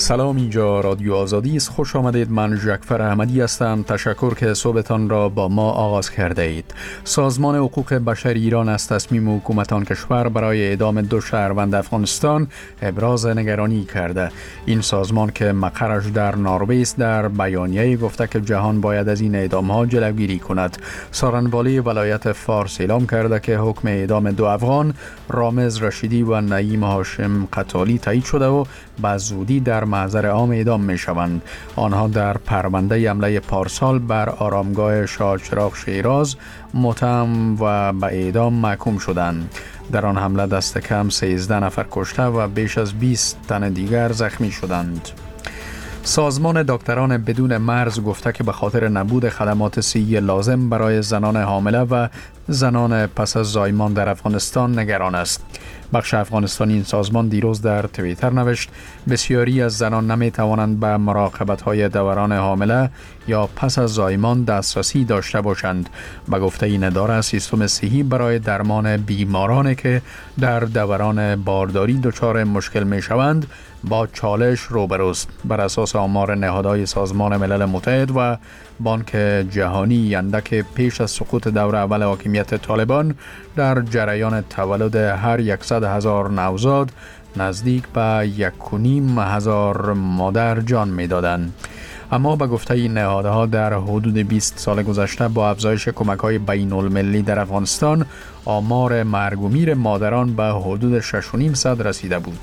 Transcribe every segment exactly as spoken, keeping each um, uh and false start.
سلام، اینجا رادیو آزادی است. خوش آمدید. من جعفر احمدی هستم. تشکر که صحبتان را با ما آغاز کرده اید. سازمان حقوق بشر ایران از تصمیم حکومت آن کشور برای اعدام دو شهروند افغانستان ابراز نگرانی کرده. این سازمان که مقرش در نروژ است در بیانیه گفته که جهان باید از این اعدام‌ها جلوگیری کند. سارنوالی ولایت فارس اعلام کرده که حکم اعدام دو افغان رامز رشیدی و نعیم هاشم قتالی تایید شده و به زودی در محضر عام اعدام می شوند. آنها در پرونده حمله پارسال بر آرامگاه شاه چراغ شیراز متهم و به اعدام محکوم شدند. در آن حمله دست کم سیزده نفر کشته و بیش از بیست تن دیگر زخمی شدند. سازمان دکتران بدون مرز گفته که به خاطر نبود خدمات صحی لازم برای زنان حامله و زنان پس از زایمان در افغانستان نگران است. بخش افغانستانی این سازمان دیروز در توییتر نوشت بسیاری از زنان نمی توانند به مراقبت‌های دوران حامله یا پس از زایمان دسترسی داشته باشند. به گفته این اداره سیستم صحی برای درمان بیمارانی که در دوران بارداری دچار مشکل می شوند با چالش روبروست. بر اساس آمار نهادهای سازمان ملل متحد و بانک جهانی اندک پیش از سقوط دور اول حاکمیت طالبان در جریان تولد هر صد هزار نوزاد نزدیک به یک و نیم هزار مادر جان می دادند. اما به گفته این نهادها در حدود بیست سال گذشته با افزایش کمک‌های بین المللی در افغانستان آمار مرگ و میر مادران به حدود شش و نیم صد رسیده بود.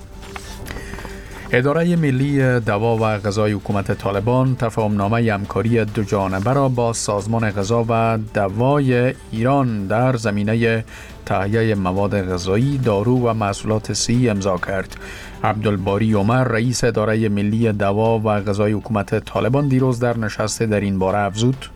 اداره ملی دوا و غذای حکومت طالبان تفاهمنامه همکاری دو جانبه را با سازمان غذا و دوای ایران در زمینه تهیه مواد غذایی، دارو و محصولات صحی امضا کرد. عبدالباری عمر رئیس اداره ملی دوا و غذای حکومت طالبان دیروز در نشست در این باره افزود: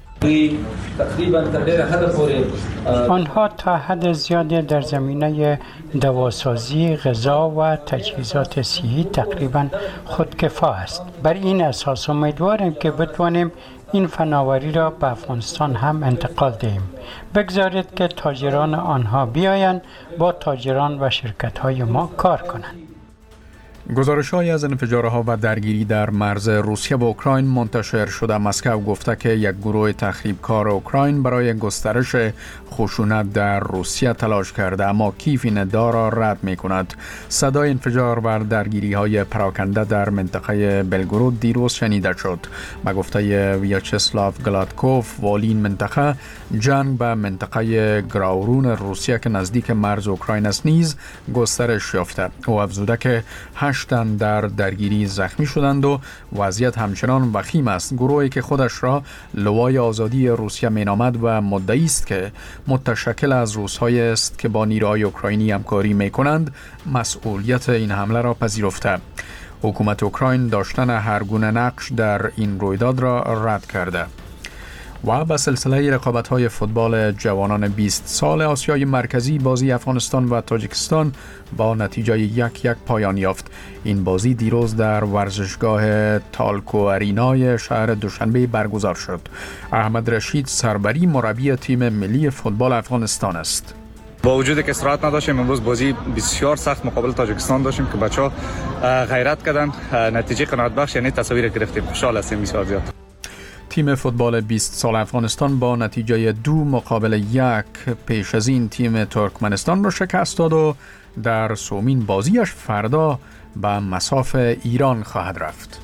آنها تا حد زیادی در زمینه دواسازی، غذا و تجهیزات صحی تقریبا خودکفا است. بر این اساس امیدواریم که بتوانیم این فناوری را به افغانستان هم انتقال دهیم. بگذارید که تاجران آنها بیایند با تاجران و شرکت‌های ما کار کنند. گزارش‌هایی از انفجارها و درگیری در مرز روسیه و اوکراین منتشر شده. مسکو گفته که یک گروه تخریبکار اوکراین برای گسترش خشونت در روسیه تلاش کرده، اما کیف این ادعا را رد می‌کند. صدای انفجار و درگیری‌های پراکنده در منطقه بلگرود دیروز شنیده شد. به گفته ویاچسلاو گلادکوف، والی این منطقه، جنگ به منطقه گراورون روسیه که نزدیک مرز اوکراین است نیز گسترش یافته. او افزوده که هشت تن در درگیری زخمی شدند و وضعیت همچنان وخیم است. گروهی که خودش را لوای آزادی روسیه مینامد و مدعی است که متشکل از روس‌های است که با نیروهای اوکراینی همکاری می‌کنند، مسئولیت این حمله را پذیرفته. حکومت اوکراین داشتن هر گونه نقش در این رویداد را رد کرده. و به سلسله رقابت‌های فوتبال جوانان بیست سال آسیای مرکزی، بازی افغانستان و تاجیکستان با نتیجه یک یک پایان یافت. این بازی دیروز در ورزشگاه تالکو ارینای شهر دوشنبه برگزار شد. احمد رشید سربری مربی تیم ملی فوتبال افغانستان است. با وجودی که استراحت نداشتیم، امروز بازی بسیار سخت مقابل تاجیکستان داشتیم که بچه‌ها غیرت کردن، نتیجه قناعت بخش، یعنی تصاویر گرفتیم. خوشحال هستیم بسیار زیاد. تیم فوتبال بیست سال افغانستان با نتیجه دو مقابل یک پیش از این تیم ترکمنستان را شکست داد و در سومین بازیش فردا به مصاف ایران خواهد رفت.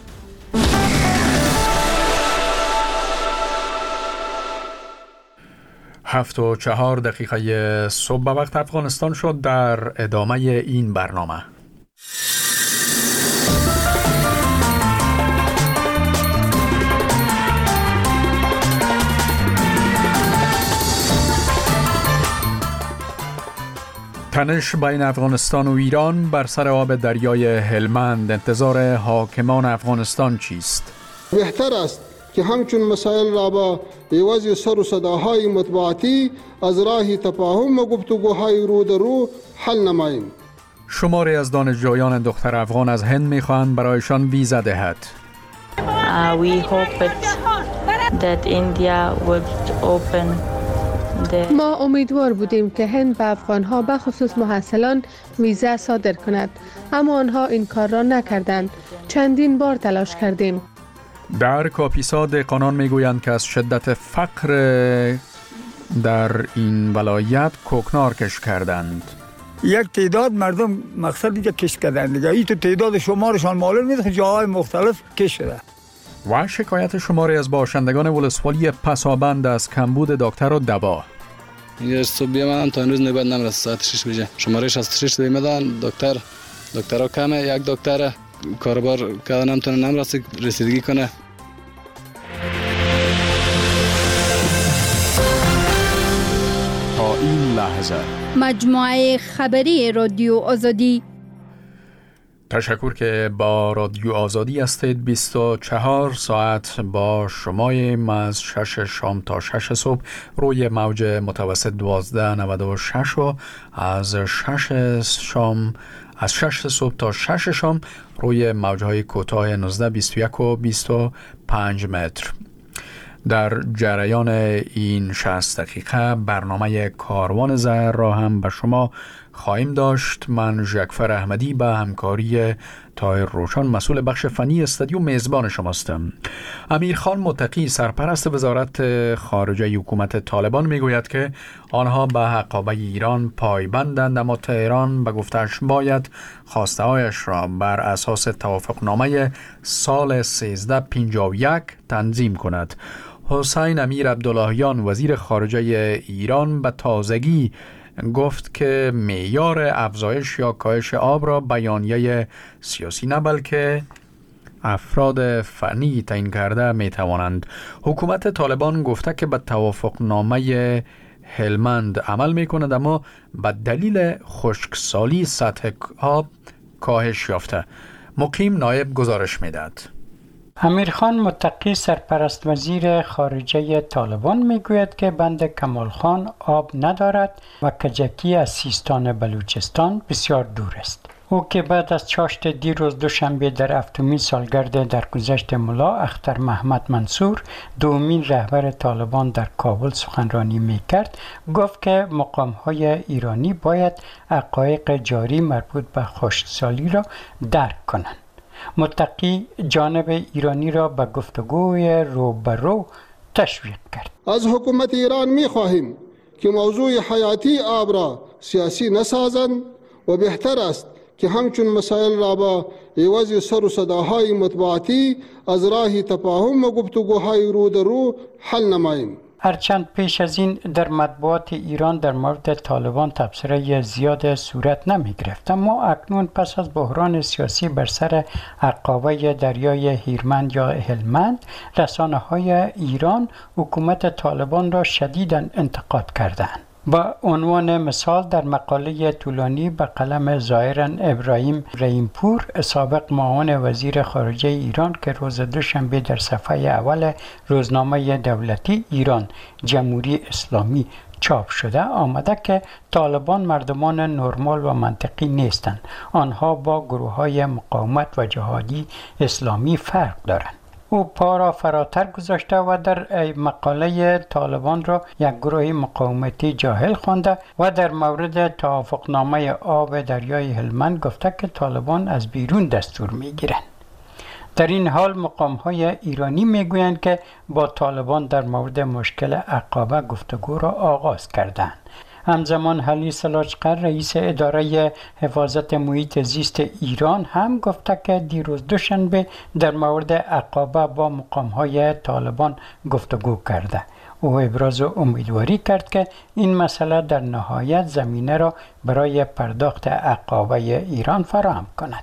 هفت و چهار دقیقه صبح به وقت افغانستان شد. در ادامه این برنامه تنش بین افغانستان و ایران بر سر آب دریای هلمند، انتظار حاکمان افغانستان چیست؟ بهتر است که همچون مسائل را با عوض سر و صداهای مطبوعاتی از راه تفاهم و گفتگوهای رو در رو حل نماییم. شماری از دانشجویان دختر افغان از هند می‌خواهند برایشان ویزا دهد. Uh, we hope that India would open ما امیدوار بودیم که هند به افغانها به خصوص محصلان ویزا صادر کند، اما آنها این کار را نکردند. چندین بار تلاش کردیم. در کاپیسا دهقانان میگویند که از شدت فقر در این ولایت کوکنار کش کردند. یک تعداد مردم مقصد دیگه کش کردند دیگه. این تو تعداد شمارشان معلوم نیست، جاهای مختلف کش شده. و شکایت شماری از باشندگان ولسوالی پسابند از کمبود دکتر و دوا. یه صبح بیامدن تا امروز نوبت نمیرسه، ساعت شش بجه شماره شصت و شش دیمدن دکتر دکترها کمه، یک دکتر کاربار کردن نمیتونه نمیرسه رسیدگی کنه. تا این لحظه مجموعه خبری رادیو آزادی. تشکر که با رادیو آزادی هستید. بیست و چهار ساعت با شماییم از شش شام تا شش صبح روی موج متوسط دوازده نود و شش و از شش شام از شش صبح تا شش شام روی موجهای کوتاه نوزده، بیست و یک و بیست و پنج متر. در جریان این شصت دقیقه برنامه کاروان زهر را هم به شما خواهیم داشت. من ژکفر احمدی به همکاری طاهر روشن مسئول بخش فنی استودیو میزبان شماستم. امیرخان متقی سرپرست وزارت خارجه حکومت طالبان میگوید که آنها به عقابه ایران پایبندند، اما تهران به گفتش باید خواسته هایش را بر اساس توافقنامه سال سیزده پنجاه و یک تنظیم کند. حسین امیر عبداللهیان وزیر خارجه ایران به تازگی گفت که معیار افزایش یا کاهش آب را بیانیه سیاسی نه بلکه افراد فنی تعیین کرده می توانند. حکومت طالبان گفته که به توافقنامه هلمند عمل می کند، اما به دلیل خشکسالی سطح آب کاهش یافته. مقیم نایب گزارش می داد. امیرخان متقی سرپرست وزیر خارجه طالبان میگوید که بند کمال خان آب ندارد و کجکی از سیستان بلوچستان بسیار دور است. او که بعد از چاشت دیروز دوشنبه در هفتمین سالگرد درگذشت ملا اختر محمد منصور دومین رهبر طالبان در کابل سخنرانی میکرد، گفت که مقام‌های ایرانی باید حقایق جاری مربوط به خشکسالی را درک کنند. متقی جانب ایرانی را به گفتگوی رو به رو تشویق کرد. از حکومت ایران می خواهیم که موضوع حیاتی آب را سیاسی نسازند و بهتر است که همچون مسائل را با عوض سر و صداهای مطبوعاتی از راه تفاهم و گفتگوهای رو در رو حل نماییم. هرچند پیش از این در مطبوعات ایران در مورد طالبان تبصره زیاد صورت نمی گرفت، اما اکنون پس از بحران سیاسی بر سر عقابه دریای هیرمند یا هلمند، رسانه های ایران حکومت طالبان را شدیداً انتقاد کردند. با عنوان مثال در مقاله طولانی به قلم ظاهراً ابراهیم رحیمپور، سابق معاون وزیر خارجه ایران که روز دوشنبه در صفحه اول روزنامه دولتی ایران جمهوری اسلامی چاپ شده آمده که طالبان مردمان نرمال و منطقی نیستند. آنها با گروه‌های مقاومت و جهادی اسلامی فرق دارند. او پا را فراتر گذاشته و در مقاله طالبان را یک گروه مقاومتی جاهل خوانده و در مورد توافقنامه آب دریای هلمند گفته که طالبان از بیرون دستور میگیرند. در این حال مقام‌های ایرانی میگویند که با طالبان در مورد مشکل عقابه گفتگو را آغاز کردند. همزمان حلی سلاجقر رئیس اداره حفاظت محیط زیست ایران هم گفته که دیروز دوشنبه در مورد عقابه با مقام‌های طالبان گفتگو کرده. او ابراز امیدواری کرد که این مسئله در نهایت زمینه را برای پرداخت عقابه ایران فراهم کند.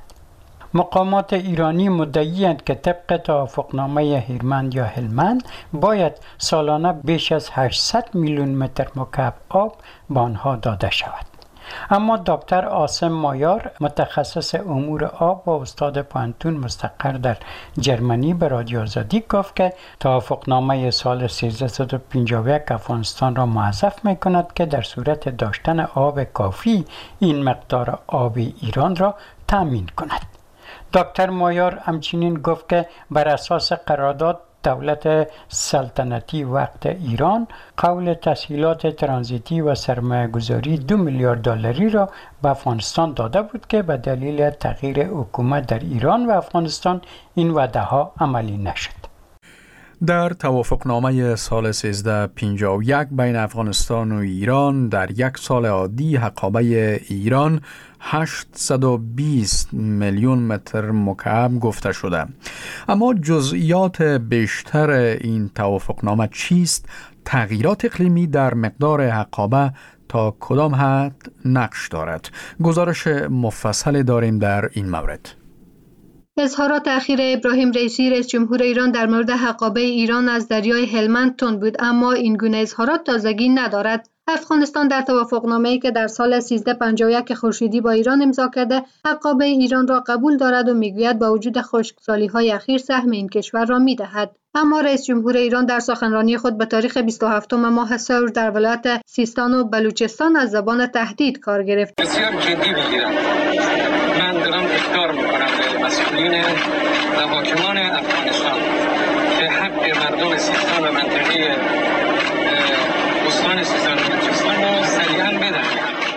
مقامات ایرانی مدعی‌اند که طبق توافقنامه هیرمند یا هلمند باید سالانه بیش از هشتصد میلیون متر مکعب آب به آنها داده شود. اما دکتر عاصم مایار متخصص امور آب و استاد پانتون مستقر در جرمنی به رادیو آزادی گفت که توافقنامه سال سیزده پنجاه و یک افغانستان را موظف می‌کند که در صورت داشتن آب کافی این مقدار آب ایران را تامین کند. دکتر مایار همچنین گفت که بر اساس قرارداد دولت سلطنتی وقت ایران قول تسهیلات ترانزیتی و سرمایه‌گذاری دو میلیارد دلاری را به افغانستان داده بود که به دلیل تغییر حکومت در ایران و افغانستان این وعده ها عملی نشد. در توافقنامه سال سیزده پنجاه و یک بین افغانستان و ایران در یک سال عادی حقابه ایران هشتصد و بیست میلیون متر مکعب گفته شده. اما جزئیات بیشتر این توافقنامه چیست؟ تغییرات اقلیمی در مقدار حقابه تا کدام حد نقش دارد؟ گزارش مفصل داریم در این مورد. اظهارات اخیر ابراهیم رئیسی رئیس جمهور ایران در مورد حقابه ایران از دریای هلمند تند بود، اما این گونه اظهارات تازگی ندارد. افغانستان در توافقنامه‌ای که در سال سیزده پنجاه و یک خورشیدی با ایران امضا کرده، حقابه ایران را قبول دارد و میگوید با وجود خشکسالی‌های اخیر سهم این کشور را می‌دهد. اما رئیس جمهور ایران در سخنرانی خود به تاریخ بیست و هفتم ماه سور در ولایت سیستان و بلوچستان از زبان تهدید کار گرفت. بسیار جدی بگیرم. من دارم اخطار می‌کنم به مسئولین و حاکمان افغانستان که حق مردم سیستان و منطقه استان سیستان و بلوچستان را سریعاً بدهند.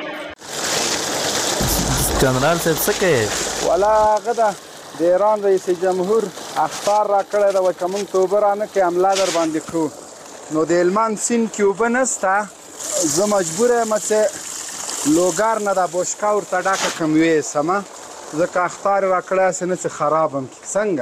جنرال صاحب څه کوي؟ والا هغه ده د ایران رئیس جمهور اخطار را کړی ده چې موږ توبه را نه کړې حمله در باندې کړو. نو د هلمند سیند کې اوبه نشته، زه مجبور یم چې لوګر نه دا بوشکه ورته ډکه کړم ویسمه، ځکه اخطار را کړی هسې نه چې خراب هم کړي. څنګه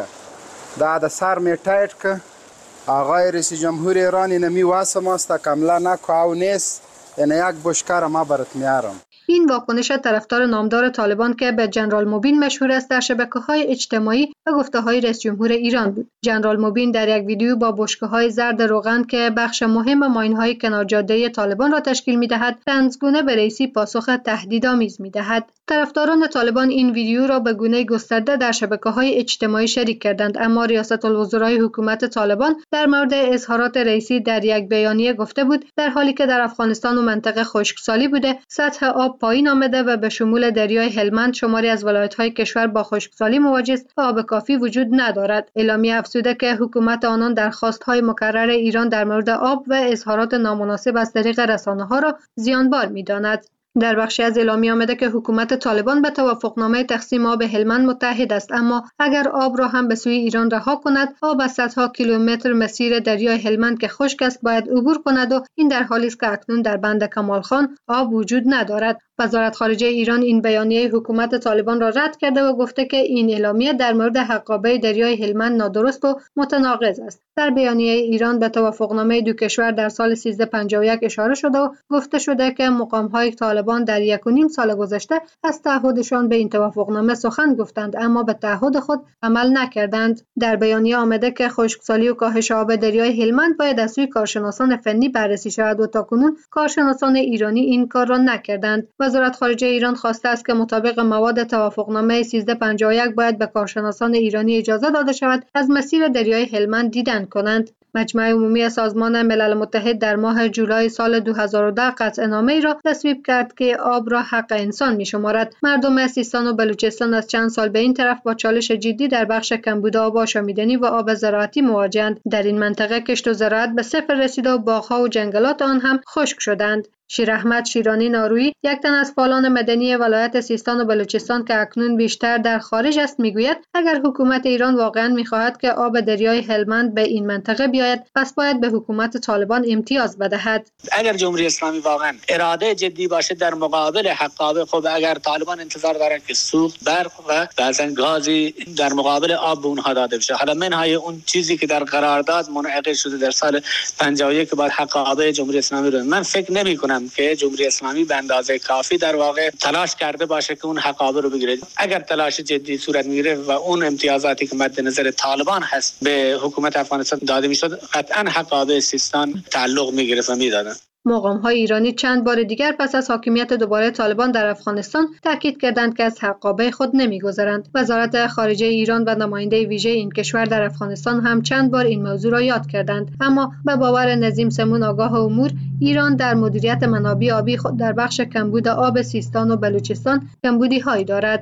دا د سر مې ټایټ کړ، آقای رئیس جمهور ایران اینه می واسماسته که حمله نکنه او نیست، یعنی یک بوشکه را ما برات میارم. این واکنش طرفدار نامدار طالبان که به جنرال مبین مشهور است در شبکه‌های اجتماعی و گفته‌های رئیس جمهور ایران بود. جنرال مبین در یک ویدیو با بشکه‌های زرد روغن که بخش مهم ماین‌های کنار جاده طالبان را تشکیل می‌دهد، طنزگونه به رئیسی پاسخ تهدیدآمیز می‌دهد. طرفداران طالبان این ویدیو را به گونه گسترده در شبکه‌های اجتماعی شریک کردند، اما ریاست الوزرای حکومت طالبان در مورد اظهارات رئیسی در یک بیانیه گفته بود در حالی که در افغانستان و منطقه خشکسالی بوده، سطح آب پایین آمده و به شمول دریای هلمند شماری از ولایت‌های کشور با خشکسالی مواجه است و آب کافی وجود ندارد. اعلامیه افزوده که حکومت آنان درخواست‌های مکرر ایران در مورد آب و اظهارات نامناسب از طریق رسانه‌ها را زیانبار می‌داند. در بخشی از اعلامیه آمده که حکومت طالبان به توافقنامه تقسیم آب هلمند متحد است، اما اگر آب را هم به سوی ایران رها کند، آب از صدها کیلومتر مسیر دریای هلمند که خشک است باید عبور کند و این در حالی است که اکنون در بند کمال خان آب وجود ندارد. وزارت خارجه ایران این بیانیه حکومت طالبان را رد کرده و گفته که این اعلامیه در مورد حقابه دریای هلمند نادرست و متناقض است. در بیانیه ایران به توافقنامه دو کشور در سال سیزده پنجاه و یک اشاره شده و گفته شده که مقام‌های طالبان در یک و نیم سال گذشته از تعهدشان به این توافقنامه سخن گفتند، اما به تعهد خود عمل نکردند. در بیانیه آمده که خشکسالی و کاهش آب دریای هلمند باید از سوی کارشناسان فنی بررسی شود و تاکنون کارشناسان ایرانی این کار را نکردند. وزارت خارجه ایران خواسته است که مطابق مواد توافقنامه سیزده پنجاه و یک باید به کارشناسان ایرانی اجازه داده شود از مسیر دریای هلمند دیدن کنند. مجمع عمومی سازمان ملل متحد در ماه جولای سال دو هزار و ده قطعنامه‌ای را تصویب کرد که آب را حق انسان می‌شمارد. مردم سیستان و بلوچستان از چند سال به این طرف با چالش جدی در بخش کمبود آب آشامیدنی و آب زراعتی مواجه‌اند. در این منطقه کشت و زراعت به صفر رسیده و باغ‌ها و جنگلات آن هم خشک شدند. شیر احمد شیرانی نارویی، یک تن از فعالان مدنی ولایت سیستان و بلوچستان که اکنون بیشتر در خارج است، میگوید اگر حکومت ایران واقعا میخواهد که آب دریای هلمند به این منطقه بیاید، پس باید به حکومت طالبان امتیاز بدهد. اگر جمهوری اسلامی واقعا اراده جدی باشه در مقابل حقابه، خب اگر طالبان انتظار دارن که سوخت برق و بعضن گازی در مقابل آب به اونها داده بشه، حالا منهای اون چیزی که در قرارداد منعقد شده در سال پنجاه و یک بعد حقابه جمهوری اسلامی رو، من فکر نمی‌کنم که جمهوری اسلامی به اندازه کافی در واقع تلاش کرده باشه که اون حقابه رو بگیره. اگر تلاش جدی صورت میگیره و اون امتیازاتی که مد نظر طالبان هست به حکومت افغانستان داده میشد، قطعا حقابه سیستان تعلق میگیره و میدادن. مقام‌های ایرانی چند بار دیگر پس از حاکمیت دوباره طالبان در افغانستان تاکید کردند که از حقابه خود نمی‌گذرند. وزارت خارجه ایران و نماینده ویژه این کشور در افغانستان هم چند بار این موضوع را یاد کردند، اما به باور نظیم سمون آگاه امور، ایران در مدیریت منابع آبی خود در بخش کمبود آب سیستان و بلوچستان کمبودی‌هایی دارد.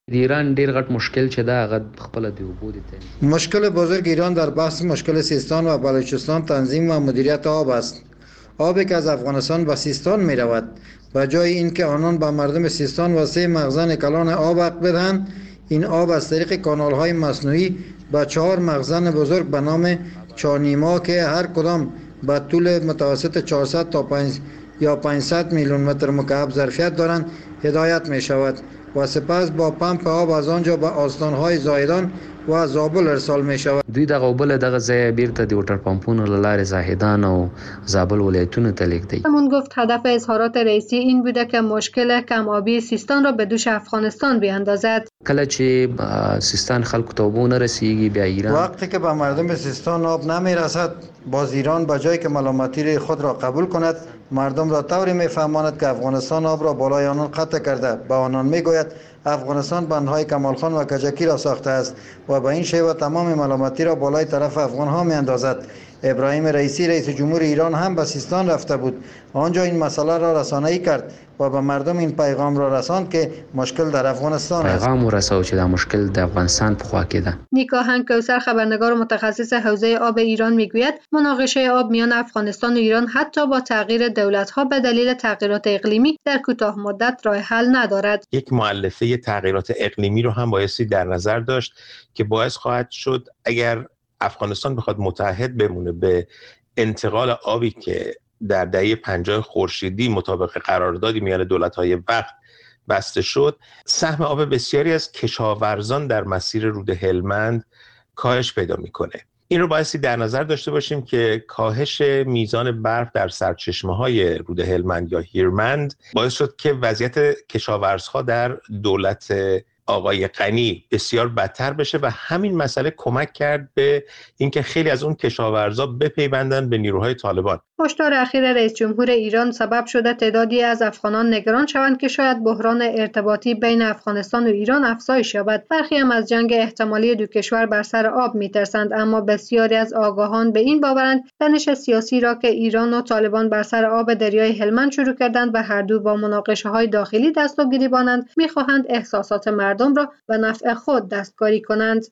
ایران ډیر غټ مشکل چې دا غد خپل دی وبود ته مشکل بزرگ ایران در بحث مشکل سیستان و بلوچستان تنظیم و مدیریت آب است. آبی که از افغانستان به سیستان می رود و جای اینکه آنان به مردم سیستان واسه مخزن کلان آب حق بدهند، این آب از طریق کانال های مصنوعی به چهار مخزن بزرگ به نام چانیما که هر کدام به طول متوسط چهارصد تا پنج یا پانصد میلیون متر مکعب ظرفیت دارند هدایت می شود و سپس با پمپ آب از آنجا به آستانهای زاهدان و زابل ارسال می شود. دوی دغه اوبله دغه ځای بیرته د وټر پمپونو له لارې زاهدان او زابل ولایتونو ته لیږدوي. همون گفت هدف اظهارات رئیسی این بوده که مشکل کم آبی سیستان را به دوش افغانستان بیاندازد. کله چې سیستان خلکو ته اوبه نه رسیږي بیا ایران وقتی که به مردم سیستان آب نمی رسد باز ایران به جای که ملامتی خود را قبول کند مردم را طوری میفهماند که افغانستان آب را بالای آنان قطع کرده. به آنان میگوید افغانستان بندهای کمالخان و کجکی را ساخته است و به این شیوه تمام ملامتی را بالای طرف افغان ها می اندازد. ابراهیم رئیسی رئیس جمهور ایران هم به سیستان رفته بود. آنجا این مسئله را رسانه‌ای کرد و به مردم این پیغام را رساند که مشکل در افغانستان است. پیغام ورساو چې دا مشکل د افغانستان په خوا کې ده. نیکا هنگ کوثر خبرنگار متخصص حوزه آب ایران میگوید مناقشه آب میان افغانستان و ایران حتی با تغییر دولت‌ها به دلیل تغییرات اقلیمی در کوتاه مدت راه حل ندارد. یک مؤلفه تغییرات اقلیمی رو هم بایستی در نظر داشت که باعث خواهد شد اگر افغانستان بخواد متحد بمونه به انتقال آبی که در دهه پنجاه خورشیدی مطابق قراردادی میان دولت‌های وقت بسته شد، سهم آب بسیاری از کشاورزان در مسیر رود هلمند کاهش پیدا میکنه. این رو بایستی در نظر داشته باشیم که کاهش میزان برف در سرچشمه‌های رود هلمند یا هیرمند باعث شد که وضعیت کشاورزها در دولت آقای غنی بسیار بدتر بشه و همین مسئله کمک کرد به اینکه خیلی از اون کشاورزا بپیوندن به نیروهای طالبان. هشدار اخیر رئیس جمهور ایران سبب شده تعدادی از افغانان نگران شوند که شاید بحران ارتباطی بین افغانستان و ایران افزایش یابد. برخی هم از جنگ احتمالی دو کشور بر سر آب میترسند، اما بسیاری از آگاهان به این باورند تنش سیاسی را که ایران و طالبان بر سر آب دریای هلمند شروع کردند و هر دو با مناقشه‌های داخلی دست و گریبانند، می‌خواهند احساسات مردم را به نفع خود دستکاری کنند.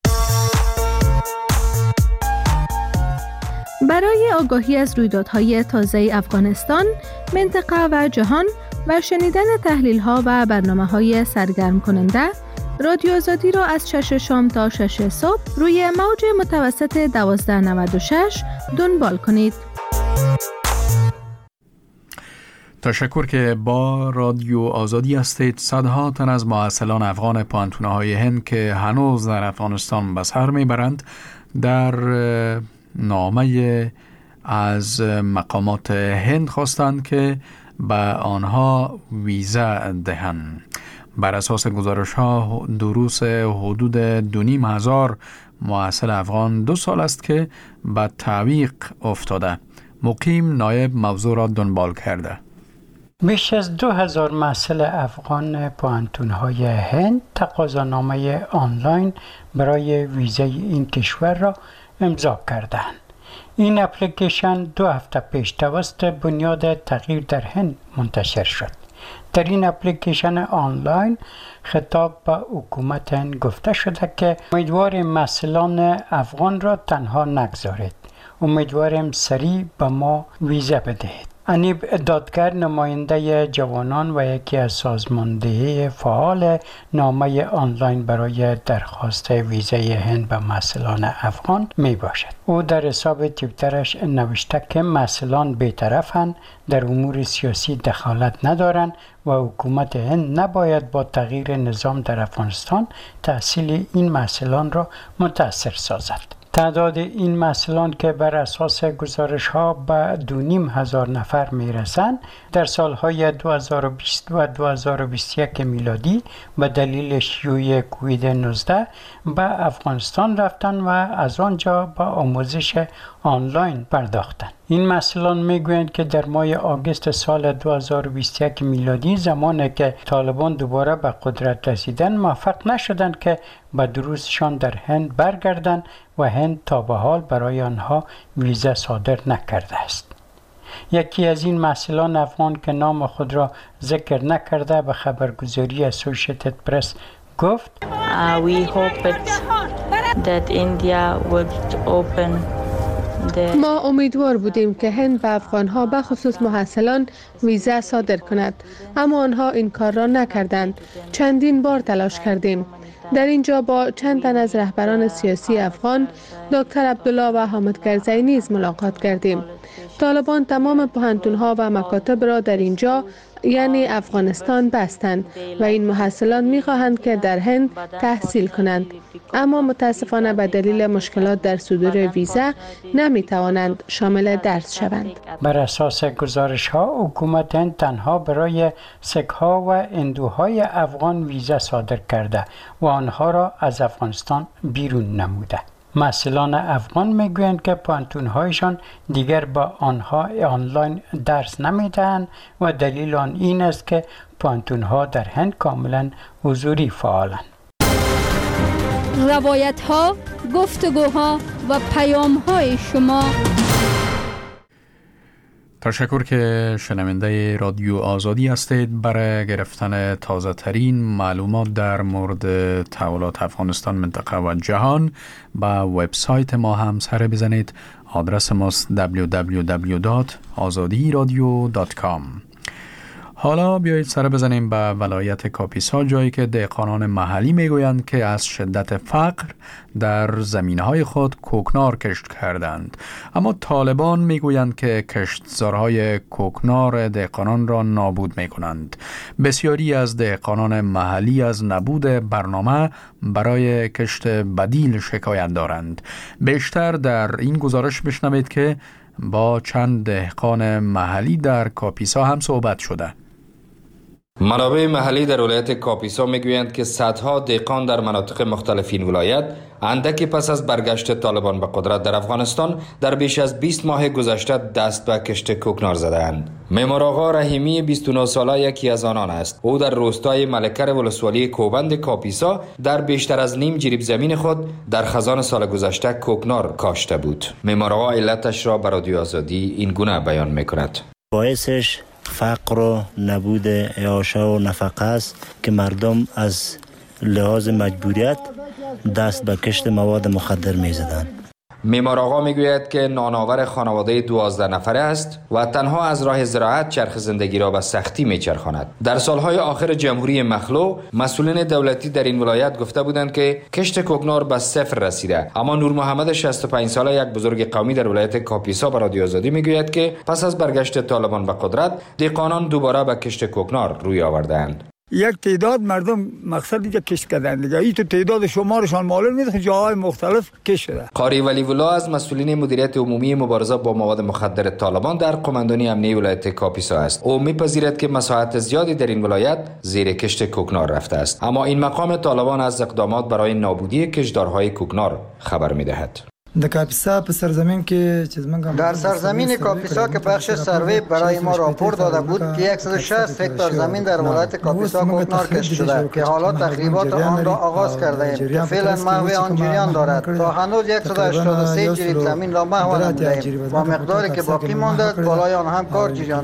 برای آگاهی از رویدادهای تازه افغانستان، منطقه و جهان و شنیدن تحلیل‌ها و برنامه‌های سرگرم کننده، رادیو آزادی را از شش شام تا شش صبح روی موج متوسط دوازده نود و شش دنبال کنید. تشکر که با رادیو آزادی هستید. صدها تن از مواصلان افغان پانتونه‌های هند که هنوز در افغانستان به سر میبرند در نامه از مقامات هند خواستند که به آنها ویزا دهند. بر اساس گزارش ها دو روز حدود دو نیم هزار مواصل افغان دو سال است که به تعویق افتاده. مقیم نایب موضوع را دنبال کرده. بیش از دو هزار محصل افغان پوهنتون‌های هند تقاضانامه آنلاین برای ویزای این کشور را امضا کردند. این اپلیکیشن دو هفته پیش توسط بنیاد تغییر در هند منتشر شد. در این اپلیکیشن آنلاین خطاب به حکومت هند گفته شده که امیدواریم محصلان افغان را تنها نگذارید. امیدواریم سریع به ما ویزا بدهید. انیب دادگر نماینده جوانان و یکی از سازماندهی فعال نامه آنلاین برای درخواست ویزای هند به محصلان افغان می باشد. او در حساب توییترش نوشته که محصلان بی‌طرفند، در امور سیاسی دخالت ندارند و حکومت هند نباید با تغییر نظام در افغانستان تحصیل این محصلان را متأثر سازد. تعداد این محصلان که بر اساس گزارش ها به دو نیم هزار نفر می رسند در سالهای دو هزار و بیست و دو هزار و بیست و یک میلادی به دلیل شیوع کووید نوزده به افغانستان رفتند و از آنجا به آموزش آنلاین پرداختند. این محصلان میگویند که در ماه آگوست سال دو هزار و بیست و یک میلادی زمانی که طالبان دوباره به قدرت رسیدند موفق نشدند که به دروسشان در هند برگردند و هند تا به حال برای آنها ویزا صادر نکرده است. یکی از این محصلان افغان که نام خود را ذکر نکرده به خبرگزاری اسوسییتد پرس گفت Uh, we hope it, that India would open the... ما امیدوار بودیم که هند به افغانها به خصوص محصلان ویزا صادر کند، اما آنها این کار را نکردند. چندین بار تلاش کردیم. در اینجا با چند تن از رهبران سیاسی افغان، دکتر عبدالله و حامد کرزی نیز ملاقات کردیم. طالبان تمام پوهنتون‌ها و مکاتب را در اینجا یعنی افغانستان بستند و این محصلان می‌خواهند که در هند تحصیل کنند، اما متاسفانه به دلیل مشکلات در صدور ویزا نمی‌توانند شامل درس شوند. بر اساس گزارش‌ها حکومت هند تنها برای سک‌ها و هندوهای افغان ویزا صادر کرده و آنها را از افغانستان بیرون نموده. محصلان افغان میگویند که پانتون‌هایشان دیگر با آنها آنلاین درس نمیدهند و دلیل آن این است که پانتون‌ها در هند کاملا حضوری فعالند. روایت‌ها، گفتگوها و پیام‌های شما. تشکر که شنونده رادیو آزادی هستید. برای گرفتن تازه ترین معلومات در مورد تحولات افغانستان، منطقه و جهان به وبسایت ما هم سر بزنید. آدرس ماست دبلیو دبلیو دبلیو دات آزادی رادیو دات کام. حالا بیایید سر بزنیم به ولایت کاپیسا، جایی که دهقانان محلی میگویند که از شدت فقر در زمینهای خود کوکنار کشت کردند، اما طالبان میگویند که کشتزارهای کوکنار دهقانان را نابود میکنند. بسیاری از دهقانان محلی از نبود برنامه برای کشت بدیل شکایت دارند. بیشتر در این گزارش بشنوید که با چند دهقان محلی در کاپیسا هم صحبت شده. منابع محلی در ولایت کاپیسا میگویند که صدها دهقان در مناطق مختلف این ولایت اندکی پس از برگشت طالبان به قدرت در افغانستان در بیش از بیست ماه گذشته دست به کشت کوکنار زدند. معمار آقا رحیمی بیست و نه ساله یکی از آنان است. او در روستای ملکر ولسوالی کوبند کاپیسا در بیشتر از نیم جریب زمین خود در خزان سال گذشته کوکنار کاشته بود. معمار آقا علتش را به رادیو آزادی این گونه بیان میکند. باعثش فقر و نبود عیاشه و نفقه است که مردم از لحاظ مجبوریت دست به کشت مواد مخدر می زدن. معمار آقا میگوید که نانآور خانواده دوازده نفره است و تنها از راه زراعت چرخ زندگی را به سختی میچرخاند. در سالهای آخر جمهوری مخلو مسئولین دولتی در این ولایت گفته بودند که کشت کوکنار به صفر رسیده، اما نور محمد شصت و پنج ساله یک بزرگ قومی در ولایت کاپیسا به رادیو آزادی میگوید که پس از برگشت طالبان به قدرت دهقانان دوباره به کشت کوکنار روی آوردند. یک تعداد مردم مقصد دیگه کشت کردن دیگه، این تو تعداد شمارشان معلوم نیست، جاهای مختلف کشت شده. قاری ولی ولا از مسئولین مدیریت عمومی مبارزه با مواد مخدر طالبان در قماندانی امنیه ولایت کاپیسا است. او میپذیرد که مساحت زیادی در این ولایت زیر کشت کوکنار رفته است، اما این مقام طالبان از اقدامات برای نابودی کشتزارهای کوکنار خبر میدهد. در کاپیسا په سرزمین کې چې زمونږ در سرزمین کاپیسا که بخش سروی برای ما راپور داده بود که صد و شصت هکتار زمین در ولایت کاپیسا کوکنار کشت شده که حالا تخریبات آن را آغاز کرده ایم که فعلا محو آن جریان دارد. تا هنوز صد و هشتاد و سه جریب زمین را محو نموده ایم و مقداری که باقی مانده بالای آن هم کار جریان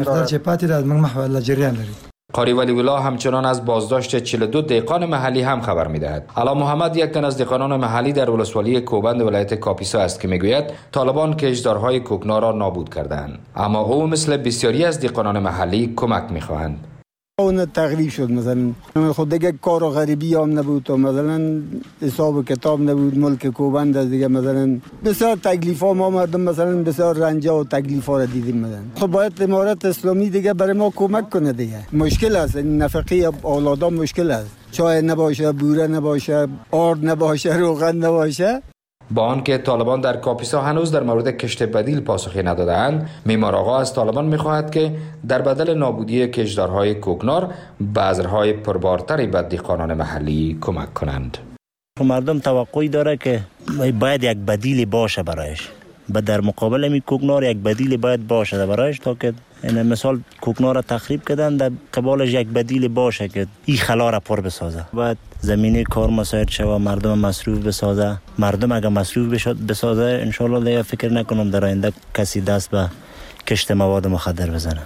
دارد. قاری ولی ولا همچنان از بازداشت چهل و دو دهقان محلی هم خبر میدهد. علا محمد یک تن از دهقانان محلی در ولسوالی کوبند ولایت کاپیسا است که میگوید طالبان کشتزارهای کوکنار را نابود کردند، اما او مثل بسیاری از دهقانان محلی کمک میخواهند. اون تغییر شد، مثلا خود دیگه کار و غریبی هم نبود و مثلا حساب و کتاب نبود، ملک کوبند از دیگه مثلا بسیار تکلیف ها ما مردم مثلا بسیار رنجا و تکلیف ها را دیدیم. مثلا خب باید امارت اسلامی دیگه برای ما کمک کنه دیگه. مشکل است، نفقه اولادا مشکل است، چای نباشه، بوره نباشه، آرد نباشه، روغن نباشه. با آنکه طالبان در کاپیسا هنوز در مورد کشت بدیل پاسخی ندادند، معمار آقا از طالبان می‌خواهد که در بدل نابودی کشتزارهای کوکنار بذرهای پربارتری به دهقانان محلی کمک کنند. مردم توقعی داره که باید یک بدیل باشه برایش، و در مقابل می کوکنار یک بدیل باید باشه برایش، تا که این مثال کوکنار را تخریب کردن در قبالش یک بدیل باشه که این خلا را پر بسازه. باید زمینه کار مساعد شود، مردم مصروف بسازه. مردم اگر مصروف بشد بسازه انشالله دیگه فکر نکنم در آینده کسی دست به کشت مواد مخدر بزنه.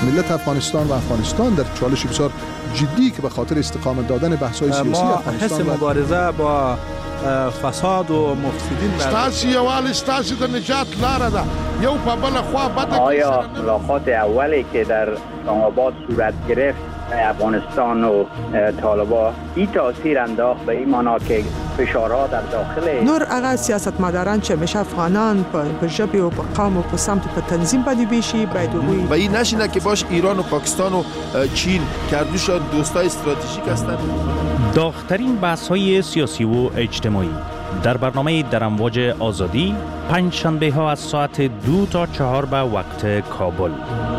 ملت افغانستان و افغانستان در چالش بسیار جدی که به خاطر استقامت دادن بحث‌های سیاسی ما افغانستان حس مبارزه با فساد و مفسدین ستاسي یوال ستاسي د نجات لاره ده یو په بل خوا بد. آیا ملاقات اولی که در اسلام آباد صورت گرفت افغانستان و طالبان این تاثیر انداخت به این معنا که فشارها در داخل نور هغه سیاستمداران چې مشه افغانان په ژبه او په قوم او په سمت په تنظیم باندې بشي باید وي و این نشینه که باش ایران و پاکستان و چین کردوشان دوستای استراتژیک هستند. داغ‌ترین بحث‌های سیاسی و اجتماعی در برنامه در امواج آزادی پنج شنبه ها از ساعت دو تا چهار به وقت کابل.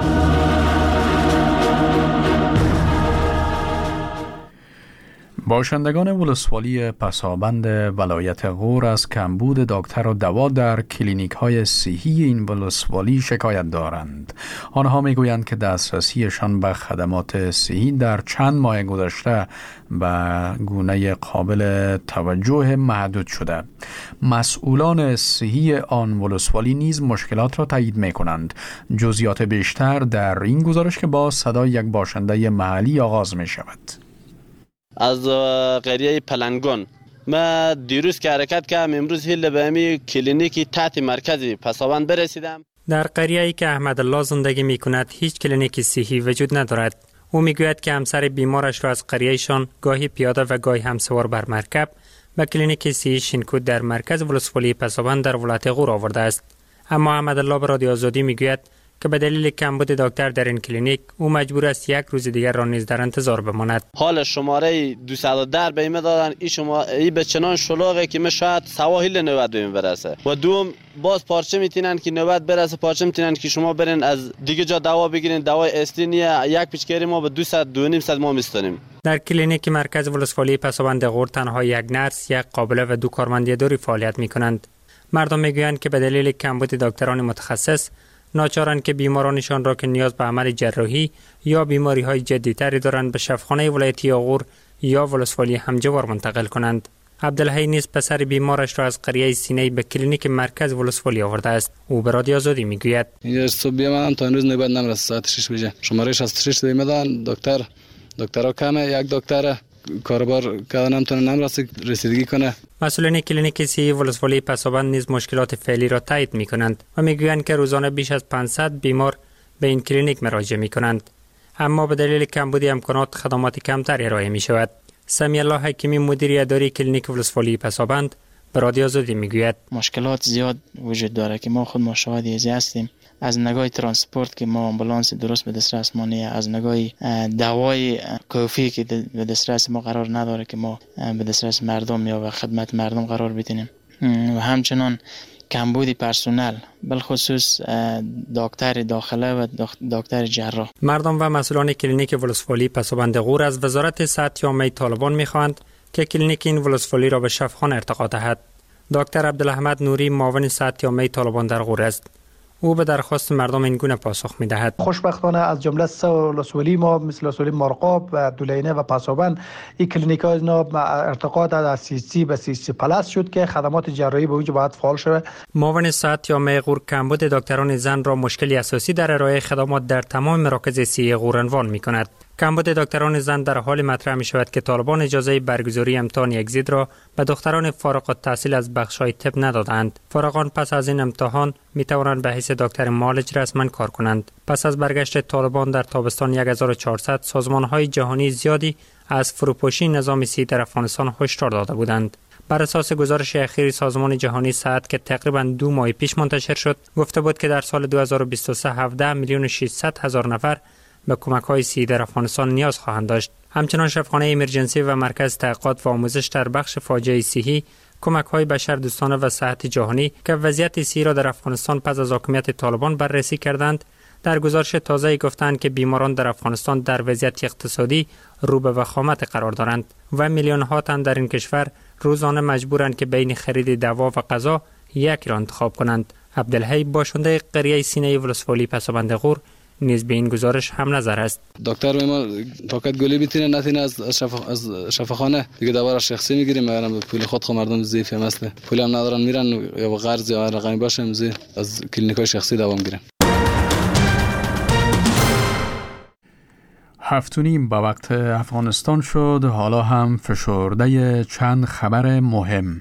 باشندگان ولسوالی پسابند ولایت غور از کمبود دکتر و دوا در کلینیک های صحی این ولسوالی شکایت دارند. آنها میگویند که دسترسیشان به خدمات صحی در چند ماه گذشته به گونه قابل توجه محدود شده. مسئولان صحی آن ولسوالی نیز مشکلات را تایید می کنند. جزئیات بیشتر در این گزارش که با صدای یک باشنده محلی آغاز می شود. از قریه پلنگون ما دیروز که حرکت کردم امروز هیل به امی کلینیکی تحت مرکزی پسابند برسیدم. در قریه‌ای که احمد الله زندگی می کند هیچ کلینیکی صحی وجود ندارد. او میگوید که همسر بیمارش را از قریه‌شان گاهی پیاده و گاهی همسوار بر مرکب به کلینیک صحی شینکود در مرکز ولسوالی پسابند در ولایت غور آورده است. اما احمد الله به رادیو آزادی میگوید که به دلیل کمبود دکتر در این کلینیک او مجبور است یک روز دیگر را نیز در انتظار بماند. حال شماره دویست و ده به ایمه دادن ای شما ای به چنان شلوغه که من شاید سواحل نوبت بهم برسه و دوم باز پارچه میتینن که نوبت برسه پارچه میتینن که شما برین از دیگه جا دوا بگیرین دوای اصلی نیه یک پیچکاری ما به دویست دو نیم صد ما میستانیم. در کلینیک مرکز ولسوالی پسابند غور تنها یک نرس، یک قابله و دو کارمند اداری فعالیت میکنند. مردم میگویند که به دلیل کمبود دکتران متخصص ناچارند که بیمارانشان را که نیاز به عمل جراحی یا بیماری های جدی تری دارند به شفاخانه ولایتی غور یا ولسوالی همجوار منتقل کنند. عبدالحی نیز پسر بیمارش را از قریه سینه به کلینیک مرکز ولسوالی آورده است. او به رادیو آزادی میگوید اینجا صبح بیامدم تا امروز نوبت نمیرسه ساعت شش بجه شماره شصت و شش دادن دکتر دکترها کمه یک دکتر کاربار که نمیتونه نمرسه رسیدگی کنه. مسئولین کلینیک صحی ولسوالی پسابند نیز مشکلات فعلی را تایید می کنند و میگویند که روزانه بیش از پانصد بیمار به این کلینیک مراجعه می کنند. اما به دلیل کمبود امکانات خدمات کمتر ارائه می شود. سمی الله حکیمی مدیر اداری کلینیک ولسوالی پسابند به رادیو آزادی میگوید مشکلات زیاد وجود داره که ما خود ما شاهد ازی هستیم. از نگاه ترانسپورت که ما آمبولانس درست به دسترس ما نیه، از نگاه دوای کافی که به دسترس ما قرار نداره که ما به دسترس مردم یا به خدمت مردم قرار بدیم و همچنان کمبود پرسنل بالخصوص دکتر داخله و دکتر جراح. مردم و مسئولان کلینیک ولسوالی پسابند غور از وزارت صحت یامه طالبان میخواهند که کلینیک این ولسوالی را به شفاخانه ارتقا دهد. دکتر عبدالحمد نوری معاون صحت یامه طالبان در غور است. او به درخواست مردم این گونه پاسخ می‌دهد. خوشبختانه از جمله سه ولسوالی ما مثل ولسوالی مرغاب و دولینه و پسابند این کلینیک‌ها اینا ارتقا داد از سی سی به سی سی پلاس شد که خدمات جراحی به اونجا باید فعال شود. معاون صحت یامه غور کمبود دکتران زن را مشکلی اساسی در ارائه خدمات در تمام مراکز صحی غور عنوان می‌کند. کمبود دکتران زن در حال مطرح می شود که طالبان اجازه برگزاری امتحان اگزیت را به دختران فارغ التحصیل از بخش‌های طب ندادند. فارغان پس از این امتحان می توانند به حیث دکتر معالج رسما کار کنند. پس از برگشت طالبان در تابستان هزار و چهارصد سازمان‌های جهانی زیادی از فروپاشی نظام صحی در افغانستان هشدار داده بودند. بر اساس گزارش اخیر سازمان جهانی صحت که تقریباً دو ماه پیش منتشر شد، گفته بود که در سال دو هزار و بیست و سه هفده میلیون و ششصد هزار نفر به کمک‌های صحی در افغانستان نیاز خواهند داشت. همچنان شفاخانه ایمرجنسی و مرکز تحقیقات و آموزش در بخش فاجعه صحی کمک‌های بشردوستانه و صحت جهانی که وضعیت صحی را در افغانستان پس از حاکمیت طالبان بررسی کردند، در گزارش تازه‌ای گفتند که بیماران در افغانستان در وضعیت اقتصادی رو به وخامت قرار دارند و میلیون‌ها تن در این کشور روزانه مجبورند که بین خرید دوا و غذا یکی را انتخاب کنند. عبدالحی باشنده قریه سینه ولسوالی پسابند غور نیز به این گزارش هم نظر است. دکتر ما فقط گلی میتونه نتونه از شفا از شفاخانه دیگه دوا را شخصی میگیریم، مگر پول خود خود مردم ضعیف مثلا پول هم ندارن میرن یا قرض یا رقمی باشه از کلینیکای شخصی دوا میگیرن. هفت و نیم به وقت افغانستان شد. حالا هم فشرده چند خبر مهم.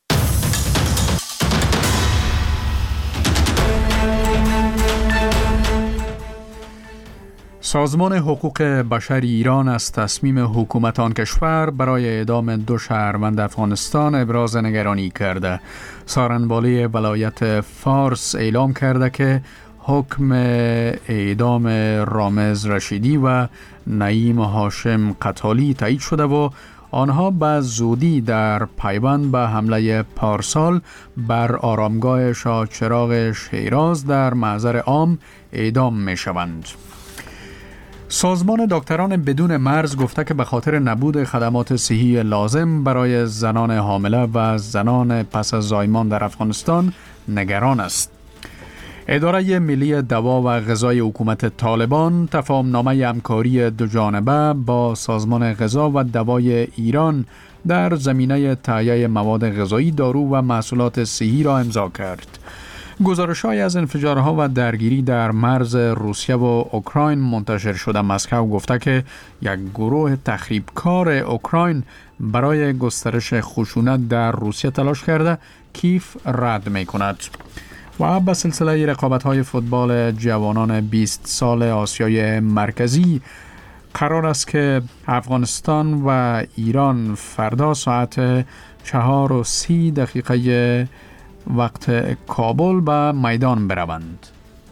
سازمان حقوق بشر ایران از تصمیم حکومت آن کشور برای اعدام دو شهروند افغانستان ابراز نگرانی کرده. سارنوالی ولایت فارس اعلام کرده که حکم اعدام رامز رشیدی و نعیم هاشم قتالی تایید شده و آنها به زودی در پیوند به حمله پارسال بر آرامگاه شاه چراغ شیراز در محضر عام اعدام می شوند. سازمان دکتران بدون مرز گفته که به خاطر نبود خدمات صحی لازم برای زنان حامله و زنان پس از زایمان در افغانستان نگران است. اداره ملی دوا و غذای حکومت طالبان تفاهمنامه همکاری دوجانبه با سازمان غذا و دوای ایران در زمینه تهیه مواد غذایی، دارو و محصولات صحی را امضا کرد. گزارش‌های از انفجارها و درگیری در مرز روسیه و اوکراین منتشر شده. مسکو گفته که یک گروه تخریبکار اوکراین برای گسترش خشونت در روسیه تلاش کرده، کیف رد می‌کند. و به سلسله رقابت‌های فوتبال جوانان بیست سال آسیای مرکزی قرار است که افغانستان و ایران فردا ساعت چهار و سی دقیقه وقت کابل به میدان بروند.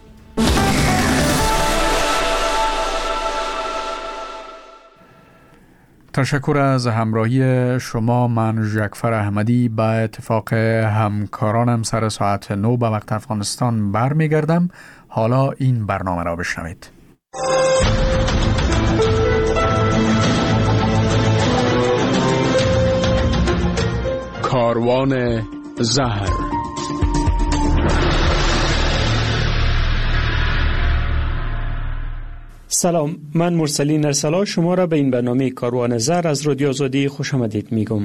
تشکر از همراهی شما. من ژکفر احمدی به اتفاق همکارانم سر ساعت نو به وقت افغانستان برمیگردم. حالا این برنامه را بشنوید. کاروان زهر. سلام، من مرسلین ارسلا شما را به این برنامه کاروان زهر از رادیو آزادی خوش آمدید میگم.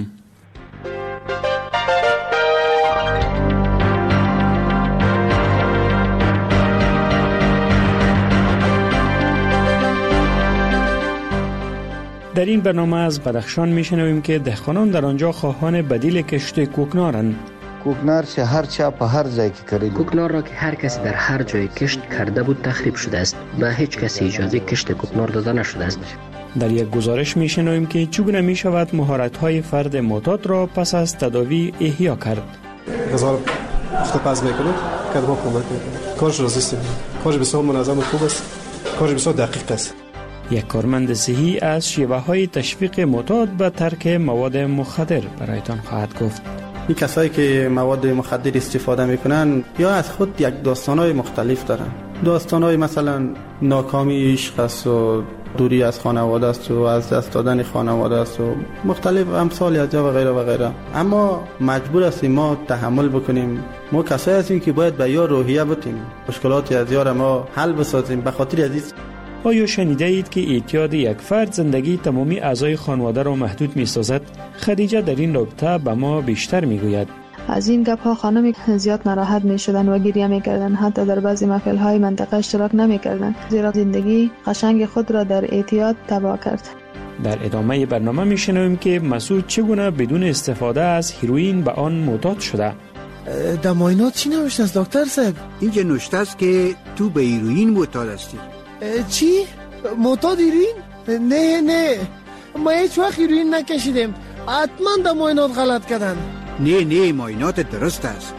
در این برنامه از بدخشان میشنویم که دهقانان در آنجا خواهان بدیل کشت کوکنارند. کوکنار چه هر چا په هر ځای کې کړی. کوکنار را که هر کسی در هر جای کشت کرده بود تخریب شده است. به هیچ کسی اجازه کشت کوکنار داده نشده است. در یک گزارش میشنویم که چگونه میشود مهارت‌های فرد معتاد را پس از تداوی احیا کرد. غذا افتپاز میکنه، کار با کمک میکنه. کارش راست است. کارش بسیار منظم و خوب است. کارش بسیار دقیق است. یک کارمند صحی از شیوه‌های تشویق معتاد به ترک مواد مخدر برایتان خواهد گفت. این کسایی که مواد مخدر استفاده میکنن یا از خود یک داستانهای مختلف دارن. داستانهای مثلا ناکامی عشق است و دوری از خانواده است و از دست دادن خانواده است و مختلف امثال از و غیره و غیره. اما مجبور هستیم ما تحمل بکنیم. ما کسایی هستیم که باید به یار روحیه بدیم، مشکلات از یار ما حل بسازیم. به خاطر عزیز آیا شنیده اید که اعتیاد یک فرد زندگی تمامی اعضای خانواده را محدود می سازد؟ خدیجه در این رابطه به ما بیشتر می گوید. از این گپ ها خانم زیاد ناراحت می شدن و گریه می کردن. حتی در بعضی محفل های منطقه اشتراک نمی کردن، زیرا زندگی قشنگ خود را در اعتیاد تباه کرد. در ادامه برنامه می شنویم که مسعود چگونه بدون استفاده از هیروئین به آن معتاد شده. در معاینات چی نوشته است دکتر صاحب؟ اینجا نوشته است که تو به هیروئین معتاد هستی. چی؟ معتاد هیروئین؟ نه نه، ما هیچ وقت هیروئین نکشیدیم. حتما در معاینات غلط کردن. نه نه، معاینات درست است.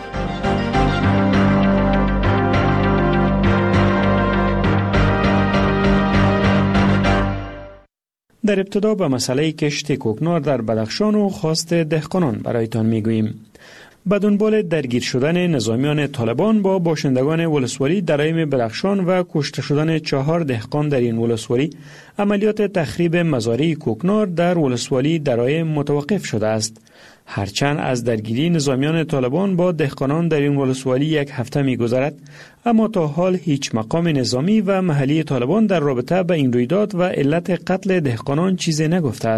در ابتدا به مسئله کشت کوکنار در بدخشان و خواست دهقانان برایتان میگوییم. به دنبال درگیر شدن نظامیان طالبان با باشندگان ولسوالی درایم بدخشان و کشته شدن چهار دهقان در این ولسوالی، عملیات تخریب مزارع کوکنار در ولسوالی درایم متوقف شده است. هرچند از درگیری نظامیان طالبان با دهقانان در این ولسوالی یک هفته می‌گذرد، اما تا حال هیچ مقام نظامی و محلی طالبان در رابطه با این رویداد و علت قتل دهقانان چیزی نگفته است.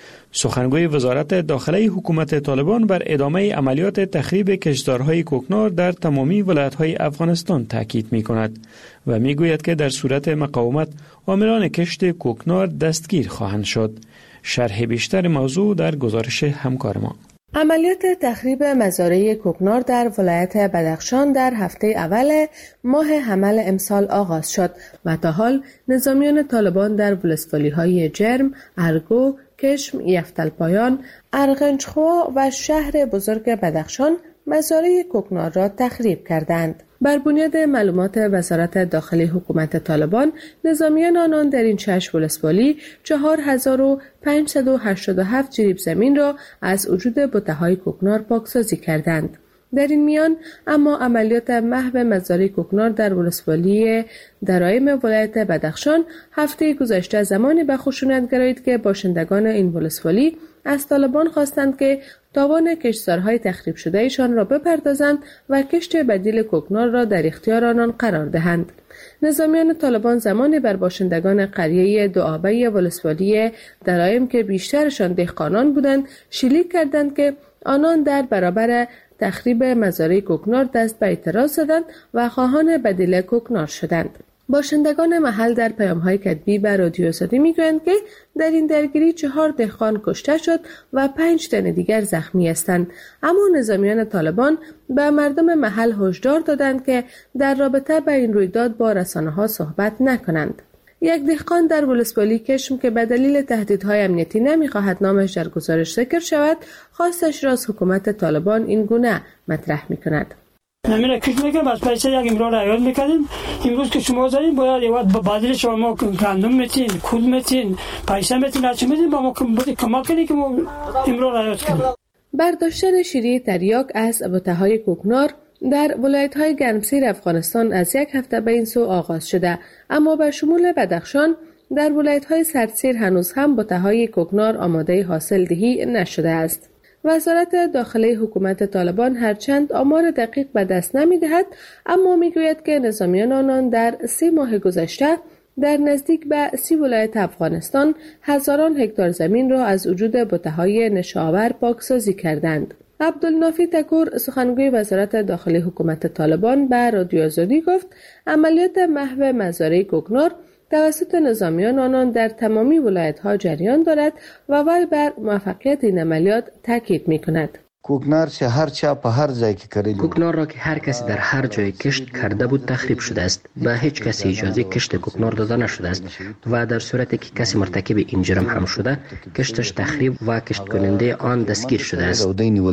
سخنگوی وزارت داخلی حکومت طالبان بر ادامه عملیات تخریب کشتزارهای کوکنار در تمامی ولایت‌های افغانستان تاکید می‌کند و می‌گوید که در صورت مقاومت عاملان کشت کوکنار دستگیر خواهند شد. شرح بیشتر موضوع در گزارش همکار ما. عملیات تخریب مزارع کوکنار در ولایت بدخشان در هفته اول ماه حمل امسال آغاز شد و تا حال نظامیان طالبان در ولسوالی‌های جرم، ارگو، کشم، یفتلپایان، ارغنجخوا و شهر بزرگ بدخشان مزارع کوکنار را تخریب کردند. بر بنیاد معلومات وزارت داخلی حکومت طالبان، نظامیان آنان در این شش ولسوالی چهار هزار و پانصد و هشتاد و هفت جریب زمین را از وجود بته‌های کوکنار پاکسازی کردند. در این میان اما عملیات محو مزارع کوکنار در ولسوالی درایم ولایت بدخشان هفته گذشته زمانی به خشونت گرایید که باشندگان این ولسوالی از طالبان خواستند که تاوان کشتزارهای تخریب شده ایشان را بپردازند و کشت بدیل کوکنار را در اختیار آنان قرار دهند. نظامیان طالبان زمانی بر باشندگان قریه دعابه ولسوالی درایم که بیشترشان دهقانان بودند شلیک کردند که آنان در برابر تخریب مزارع کوکنار دست به اعتراض زدند و خواهان بدیل کوکنار شدند. باشندگان محل در پیام‌های کتبی به رادیو آزادی می‌گویند که در این درگیری چهار دهقان کشته شد و پنج تن دیگر زخمی هستند، اما نظامیان طالبان به مردم محل هشدار دادند که در رابطه با این رویداد با رسانه‌ها صحبت نکنند. یک دهقان در ولسوالی کشم که به دلیل تهدیدهای امنیتی نمی‌خواهد نامش در گزارش ذکر شود، خواستش را از حکومت طالبان این گونه مطرح می‌کند. نمیره کش میکنم از پیسه یک امرار عیاد میکنیم. امروز که شما زنید باید یه وقت بدل شما گندم میتین، کود میتین، پیسه میتین، هرچی میتین با ما کمک کنید که ما امرار عیاد کنیم. برداشتن شیره تریاک از بته‌های کوکنار در ولایت‌های گرمسیر افغانستان از یک هفته به این سو آغاز شده، اما به شمول بدخشان در ولایت‌های سردسیر هنوز هم بته‌های کوکنار آماده حاصل دهی نشده است. وزارت داخلی حکومت طالبان هرچند آمار دقیق به دست نمی‌دهد، اما می‌گوید که نظامیان آنان در سی ماه گذشته در نزدیک به سی ولایت افغانستان هزاران هکتار زمین را از وجود بته‌های نشاور پاکسازی کردند. عبدالنافی تکور سخنگوی وزارت داخلی حکومت طالبان به رادیو آزادی گفت عملیات محو مزارع کوکنار توسط نظامیان آنان در تمامی ولایت‌ها جریان دارد و وی بر موفقیت این عملیات تاکید می‌کند. کوکنار چه هر چا په هر ځای کې کړی کوکنار را که هر کسی در هر جای کشت کرده بود تخریب شده است. به هیچ کسی اجازه کشت کوکنار داده نشده است و در صورتی که کسی مرتکب این جرم هم شده کشتش تخریب و کشت کننده آن دستگیر شده است.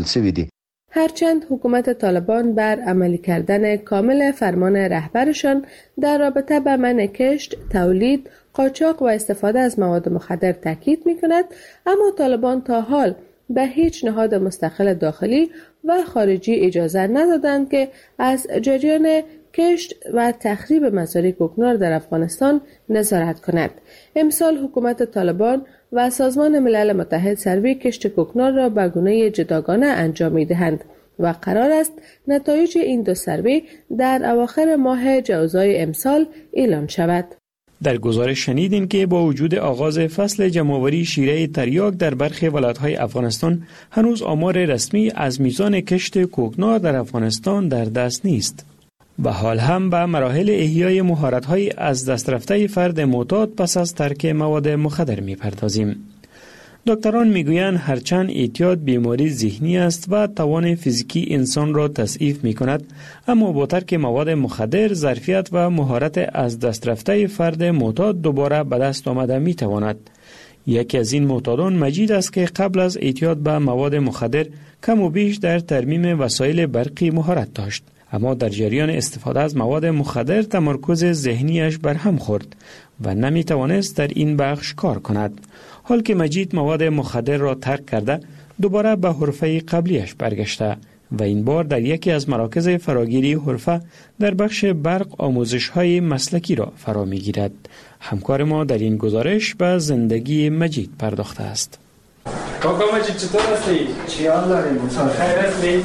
هرچند حکومت طالبان بر عملی کردن کامل فرمان رهبرشان در رابطه با منع کشت، تولید، قاچاق و استفاده از مواد مخدر تاکید می‌کند، اما طالبان تا حال به هیچ نهاد مستقل داخلی و خارجی اجازه ندادند که از جریان کشت و تخریب مزارع کوکنار در افغانستان نظارت کند. امسال حکومت طالبان و سازمان ملل متحد سروی کشت کوکنار را به گونه جداگانه انجام می‌دهند و قرار است نتایج این دو سروی در اواخر ماه جوزای امسال اعلام شود. در گزارش شنیدیم که با وجود آغاز فصل جمع‌آوری شیره تریاک در برخی ولایت‌های افغانستان هنوز آمار رسمی از میزان کشت کوکنار در افغانستان در دست نیست. به حال هم به مراحل احیای مهارت‌های از دست رفته فرد معتاد پس از ترک مواد مخدر می‌پردازیم. دکتران میگویند هرچند اعتیاد بیماری ذهنی است و توان فیزیکی انسان را تضعیف می‌کند، اما با ترک مواد مخدر ظرفیت و مهارت از دست رفته فرد معتاد دوباره به دست آمده می‌تواند. یکی از این معتادان مجید است که قبل از اعتیاد به مواد مخدر کم و بیش در ترمیم وسایل برقی مهارت داشت، اما در جریان استفاده از مواد مخدر تمرکز ذهنیش برهم خورد و نمی توانست در این بخش کار کند. حال که مجید مواد مخدر را ترک کرده دوباره به حرفه قبلیش برگشته و این بار در یکی از مراکز فراگیری حرفه در بخش برق آموزش های مسلکی را فرا می گیرد. همکار ما در این گزارش به زندگی مجید پرداخته است. کاکا مجید چطور هستی؟ چی حال داریم؟ خیر هستی؟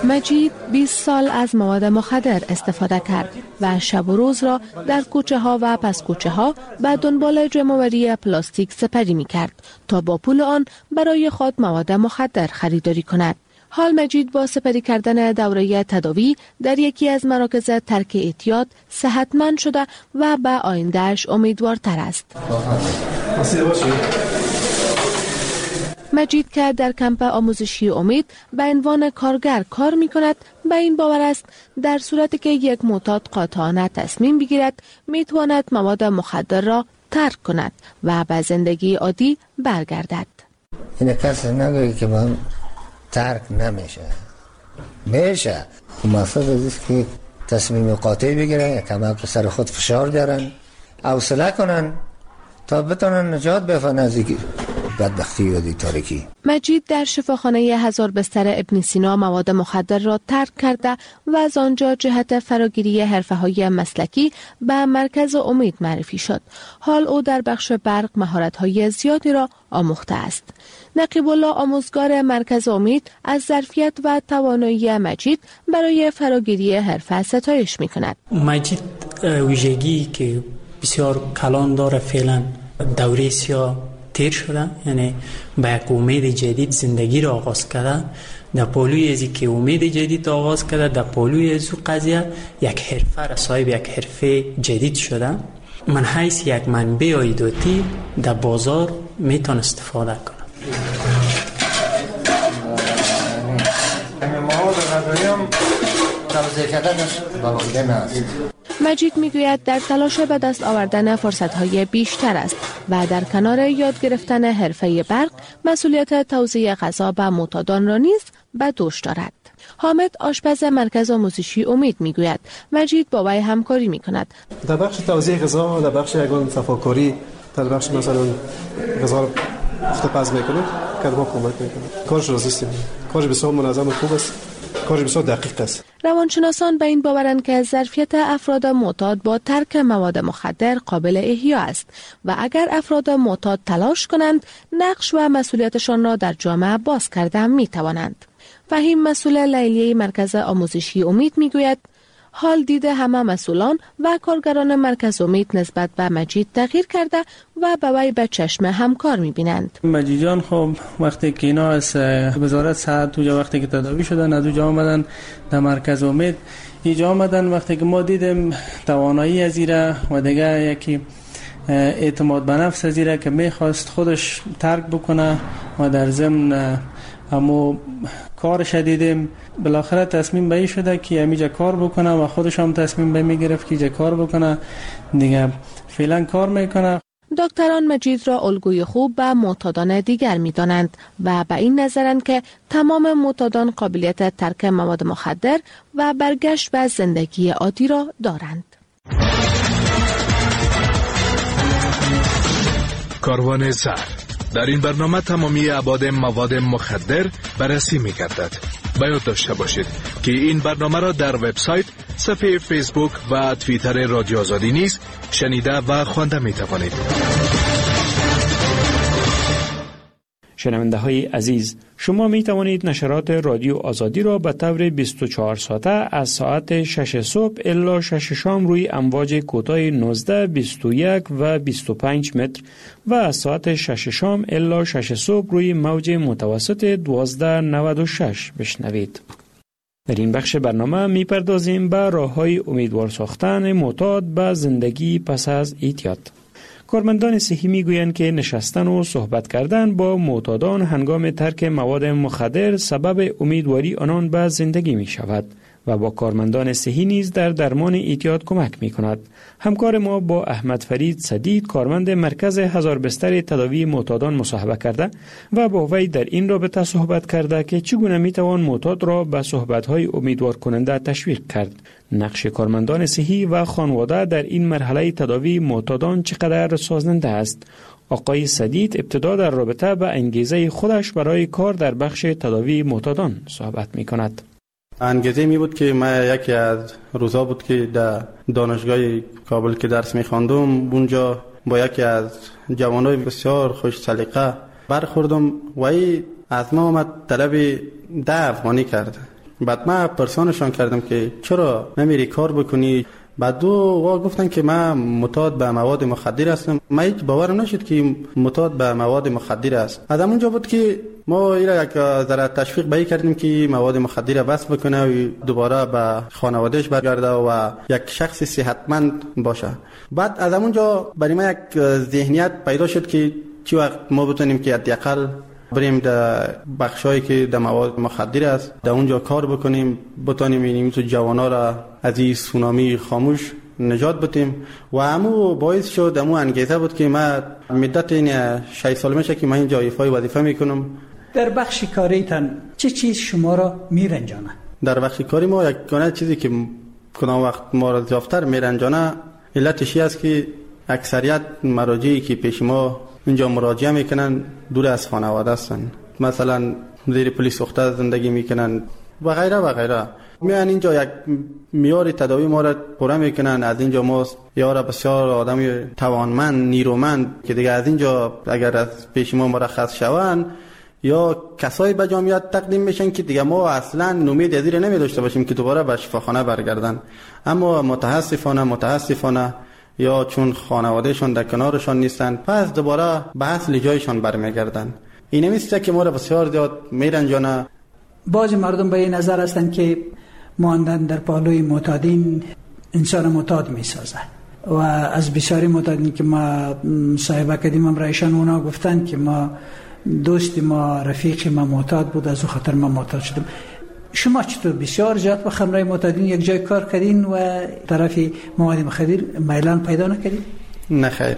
مجید بیست سال از مواد مخدر استفاده کرد و شب و روز را در کوچه ها و پس کوچه ها به دنبال جمع‌آوری پلاستیک سپری می کرد تا با پول آن برای خود مواد مخدر خریداری کند. حال مجید با سپری کردن دوره تداوی در یکی از مراکز ترک اعتیاد صحتمند شده و به آیندهش امیدوارتر است. مجید که در کمپ آموزشی امید به عنوان کارگر کار می کند به این باور است در صورتی که یک معتاد قاطعانه تصمیم بگیرد می تواند مواد مخدر را ترک کند و به زندگی عادی برگردد. این کسی نگویی که من ترک نمیشه میشه. مقصد است که تصمیم قاطع بگیرن، کمک سر خود فشار بیارن، حوصله کنن تا بتونن نجات بفن از این بدبختی و دی تاریکی. مجید در شفاخانه هزار بستر ابن سینا مواد مخدر را ترک کرده و از آنجا جهت فراگیری حرفه‌های مسلکی به مرکز امید معرفی شد. حال او در بخش برق مهارت‌های زیادی را آموخته است. نقیب الله آموزگار مرکز امید از ظرفیت و توانایی مجید برای فراگیری حرفه ستایش می‌کند. مجید ویژگی که بسیار کلان داره، فعلا دوره سیاه تیر شده، یعنی با یک امید جدید زندگی را آغاز کرده. در پالوی ازی که امید جدید آغاز کرده، در پالوی ازو قضیه یک حرفه را صاحب یک حرفه جدید شده. من حیث یک منبع عایداتی در بازار میتون استفاده کنم. مجید میگوید در تلاش به دست آوردن فرصت‌های بیشتر است و در کنار یاد گرفتن حرفه برق مسئولیت توزیع غذا به معتادان را نیز به دوش دارد. حامد آشپز مرکز آموزشی امید میگوید مجید با وی همکاری میکند. در بخش توزیع غذا، در بخش یگان صفاکاری، در بخش مثلا غذا اختپاز میکنه که ما کمک میکنه. کارش را زیستیم. کارش بسیار منظم و خوب است. کارش بسیار دقیق است. روانشناسان به این باورند که ظرفیت افراد معتاد با ترک مواد مخدر قابل احیا است و اگر افراد معتاد تلاش کنند نقش و مسئولیتشان را در جامعه باز کرده می توانند. فهیم مسئول لیلیه مرکز آموزشی امید می گوید حال دیده همه مسئولان و کارگران مرکز امید نسبت به مجید تغییر کرده و به وی به چشم همکار می بینند. مجید جان خب وقتی که اینا از وزارت صحت توجا وقتی که تداوی شدن از اونجا آمدن در مرکز امید اینجا آمدن، وقتی که ما دیدیم توانایی از ایره و دیگه یکی اعتماد به نفس از ایره که میخواست خودش ترک بکنه و در ضمن اما کارش دیدیم، بالاخره تصمیم به این شده که همیجا کار بکنه و خودش هم تصمیم به میگرفت که اینجا کار بکنه دیگه. فعلا کار میکنه. دکتران مجید را الگوی خوب به معتادان دیگر می‌دانند و به این نظرند که تمام معتادان قابلیت ترک مواد مخدر و برگشت به زندگی عادی را دارند. کاروان زر در این برنامه تمامی ابعاد مواد مخدر بررسی می‌گردد. باید داشته باشید که این برنامه را در وبسایت، صفحه فیسبوک و توییتر رادیو آزادی نیز شنیده و خوانده می‌توانید. شنونده های عزیز، شما می توانید نشرات رادیو آزادی را به طور بیست و چهار ساعته از ساعت شش صبح الی شش شام روی امواج کوتاه نوزده، بیست و یک و بیست و پنج متر و از ساعت شش شام الی شش صبح روی موج متوسط دوازده نود و شش بشنوید. در این بخش برنامه می پردازیم به راه های امیدوار ساختن معتاد به زندگی پس از اعتیاد. کارمندان صحی می گویند که نشستن و صحبت کردن با معتادان هنگام ترک مواد مخدر سبب امیدواری آنان به زندگی می شود و با کارمندان صحی نیز در درمان اعتیاد کمک می کند. همکار ما با احمد فرید سدید، کارمند مرکز هزار بستر تداوی معتادان، مصاحبه کرده و با وی در این رابطه صحبت کرده که چگونه می توان معتاد را به صحبت‌های امیدوار کننده تشویق کرد. نقش کارمندان صحی و خانواده در این مرحله تداوی معتادان چقدر سازنده است؟ آقای سدید ابتدا در رابطه با انگیزه خودش برای کار در بخش تداوی معتادان صحبت می کند. انگیزه می بود که من یکی از روزا بود که در دانشگاه کابل که درس می خواندم، اونجا با یکی از جوانای بسیار خوش سلیقه برخوردم و ای از ما آمد طلب ده افغانی کرد. بعد من پرسانشان کردم که چرا نمیری کار بکنی؟ بعد دو وا گفتن که من معتاد به مواد مخدر هستم. من هیچ باورم نشد که معتاد به مواد مخدر است. از اونجا بود که ما اینا یک ذره تشویق به کردیم که مواد مخدر بس بکنه و دوباره به خانوادهش برگرده و یک شخص صحتمند باشه. بعد از اونجا برای من یک ذهنیت پیدا شد که چی وقت ما بتونیم که حداقل بریم در بخشایی که در مواد مخدر است در اونجا کار بکنیم، بتونیم این تو جوانا را از این سونامی خاموش نجات بدیم. و همو باعث شد، همو انگیزه بود که من مدت این شش سال میشه که من اینجا ایفای وظیفه میکنم. در بخش کاریتان چه چیز شما را میرنجانه؟ در بخش کاری ما یک گونه چیزی که کدام وقت ما را زیافتر میرنجانه علتش است که اکثریت مراجعی که پیش ما اینجا مراجعه میکنن دور از خانواده هستن، مثلا زیر پلیس اخته زندگی میکنن و غیره و غیره. میان اینجا یک معیار تداوی ما را پوره میکنن. از اینجا ما یارا بسیار آدم توانمند نیرومند که دیگه از اینجا اگر از پیش ما مرخص شوند یا کسایی به جامعیت تقدیم میشن که دیگه ما اصلا امید از این نمی داشته باشیم که دوباره به شفاخانه برگردن. اما متاسفانه متاسفانه یا چون خانوادهشون در کنارشان نیستن پس دوباره به اصل جایشان برمیگردن. این نمیسته که ما را بسیار زیاد میرنجانه. بعضی مردم به این نظر هستند که ماندن در پالوی معتادین انسان معتاد میسازه و از بسیاری معتادین که ما صاحبه کردیم امرایشان اونا گفتن که ما دوست ما رفیق ما معتاد بود از او خاطر ما معتاد شدیم. شما چطور بسیار زیاد با خمره معتادین یک جای کار کردین و طرف مواد مخدر میلان پیدا نکردین؟ نه خیر،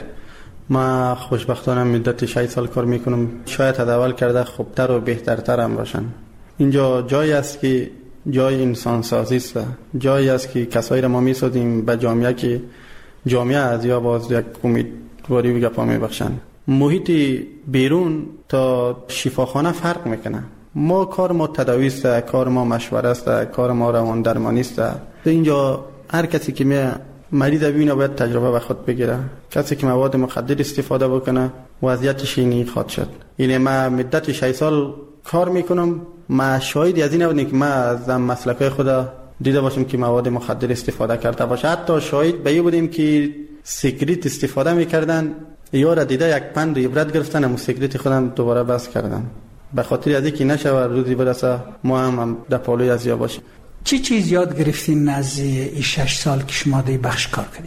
ما خوشبختانه مدت شش سال کار میکنم. شاید تداول کرده خوبتر و بهترتر هم باشن. اینجا جایی است که جای انسان سازی است، جایی است که کسایی را ما میسازیم به جامعه که جامعه از یا باز یک امیدواری و گپا میبخشن. محیط بیرون تا شفاخانه فرق میکنه. ما کار ما تداوی است، کار ما مشوره است، کار ما روان درمانی است. اینجا هر کسی که می مریض ببینه باید تجربه به خود بگیره. کسی که مواد مخدر استفاده بکنه وضعیتش اینی خواهد شد. یعنی ما مدت شش سال کار میکنم، ما شاهدی از این نبودیم که ما از مسلکای خود دیده باشیم که مواد مخدر استفاده کرده باشه. حتی شاهد به این بودیم که سیگریت استفاده میکردن، یارو دیده یک پند عبرت گرفتن و سیگریت خودم دوباره بس کردن. به خاطر از اینکه نشه روزی برسه ما هم در پالوی از یا باشیم. چی چیز یاد گرفتین از این شش سال که شما در بخش کار کردید؟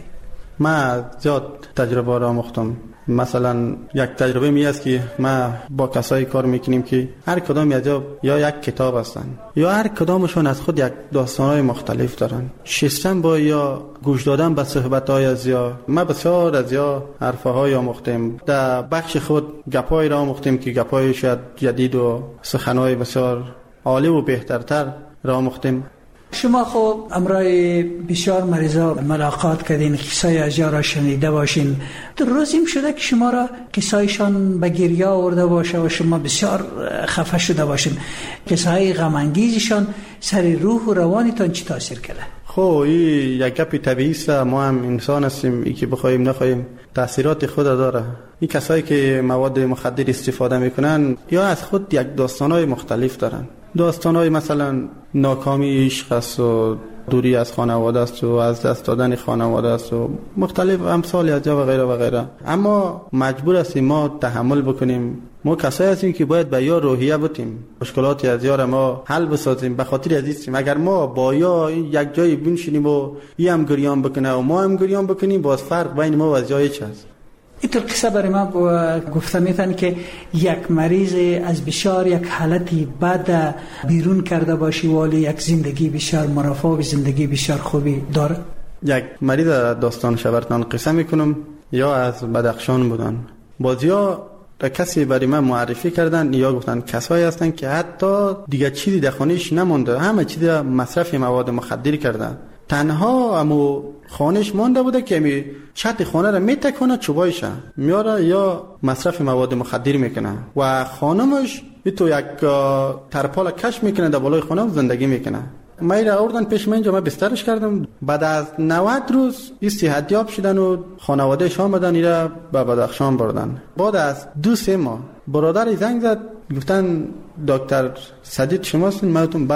ما زیاد تجربه را آموختم. مثلا یک تجربه می است که ما با کسایی کار میکنیم که هر کدام از یا یک کتاب هستن یا هر کدامشون از خود یک داستانهای مختلف دارن. شستن با یا گوش دادن به صحبت‌های از یا ما بسیار از یا حرفهای آموختیم. در بخش خود گپای را آموختیم که گپای شاید جدید و سخنهای بسیار عالی و بهترتر را آموختیم. شما خب امرای بسیار مریضا ملاقات کردین، قصای از را شنیده باشین. در روزیم شده که شما را قصایشان به گریه آورده باشه و شما بسیار خفه شده باشین. قصای غم انگیزشان سر روح و روانتان چی تاثیر کرده؟ خب این یک گپ طبیعی است. ما هم انسان هستیم، ای که بخوایم نخوایم تاثیرات خود داره. این کسایی که مواد مخدر استفاده میکنن یا از خود یک داستانهای مختلف دارن. داستانهای مثلا ناکامی عشق است و دوری از خانواده است و از دست دادن خانواده است و مختلف امثال از و غیره و غیره. اما مجبور هستیم ما تحمل بکنیم. ما کسایی هستیم که باید به یا روحیه بتیم، مشکلاتی از یا ما حل بسازیم. به خاطر از این اگر ما با یا یک جایی بنشینیم و ای هم گریان بکنه و ما هم گریان بکنیم، باز فرق بین ما و از جای چه است. اینطور قصه برای ما گفته میتن که یک مریض از بسیار یک حالتی بد بیرون کرده باشی ولی یک زندگی بسیار مرفه و زندگی بسیار خوبی داره. یک مریض داستان شبرتان قصه میکنم یا از بدخشان بودن. بازیا کسی برای من معرفی کردن یا گفتن کسایی هستن که حتی دیگه چیزی در خانهش نمونده، همه چیز مصرف مواد مخدر کردن. تنها امو خانش مانده بوده که می چت خانه را میتکنه چوبایشه میاره یا مصرف مواد مخدر میکنه و خانمش تو یک ترپال کش میکنه در بالای خانه زندگی میکنه. ما را آوردن پیش من، اینجا من بسترش کردم. بعد از نود روز این صحتیاب شدن و خانوادهش آمدن ایرا به بدخشان بردن. بعد از دو سه ماه برادر زنگ زد، گفتن دکتر سدید شما هستین؟ من گفتم بله.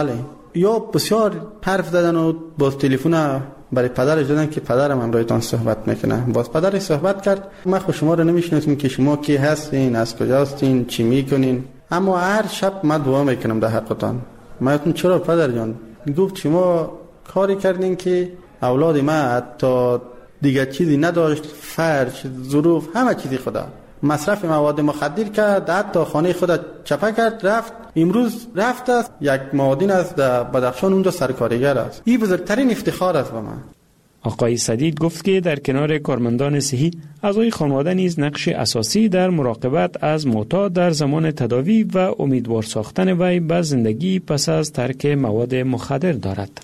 یا بسیار حرف زدن و باز تلفن برای پدرش دادن که پدرم همراهتان صحبت میکنه. باز پدرش صحبت کرد من خود شما رو نمیشناسم که شما کی هستین، از کجا هستین، چی میکنین، اما هر شب من دعا میکنم در حقتان. من گفتم چرا پدر جان؟ گفت شما کاری کردین که اولاد من حتی دیگه چیزی نداشت، فرش، ظروف، همه چیزی خدا مصرف مواد مخدر کرد، حتی خانه خود چپه کرد رفت. امروز رفت است یک معادن است در بدخشان، اونجا سرکارگر است. این بزرگترین افتخار است به من. آقای سدید گفت که در کنار کارمندان صحی اعضای خانواده نیز نقش اساسی در مراقبت از معتاد در زمان تداوی و امیدوار ساختن وی به زندگی پس از ترک مواد مخدر دارد.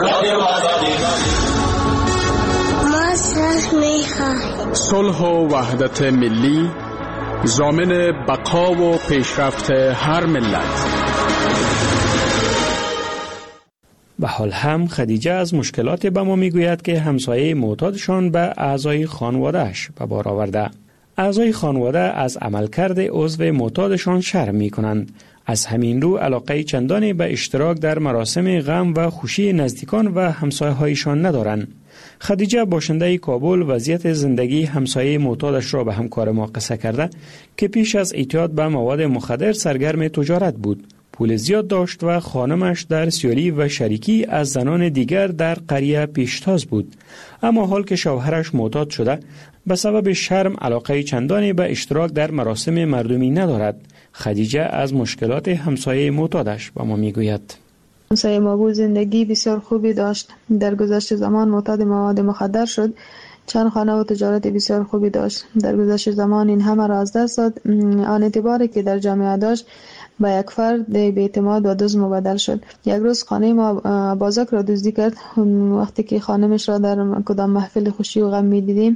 صلح و وحدت ملی ضامن بقا و پیشرفت هر ملت. به حال هم خدیجه از مشکلات به ما میگوید که همسایه معتادشان به اعضای خانوادهش به بار آورده. اعضای خانواده از عملکرد عضو معتادشان شرم می کنند. از همین رو علاقه چندانی به اشتراک در مراسم غم و خوشی نزدیکان و همسایه هایشان ندارند. خدیجه باشنده کابل وضعیت زندگی همسایه معتادش را به همکار ما قصه کرده که پیش از اعتیاد به مواد مخدر سرگرم تجارت بود. پول زیاد داشت و خانمش در سیالی و شریکی از زنان دیگر در قریه پیشتاز بود. اما حال که شوهرش معتاد شده به سبب شرم علاقه چندانی به اشتراک در مراسم مردمی ندارد. خدیجه از مشکلات همسایه معتادش به ما میگوید. همسایه ما بود زندگی بسیار خوبی داشت. در گذشت زمان معتاد مواد مخدر شد. چند خانه و تجارت بسیار خوبی داشت. در گذشت زمان این همه را از دست داد. آن اعتباری که در جامعه داشت با یک فرد به اعتماد و دزد مبدل شد. یک روز خانه ما بازک را دزدی کرد. وقتی که خانمش را در کدام محفل خوشی و غم می دیدیم،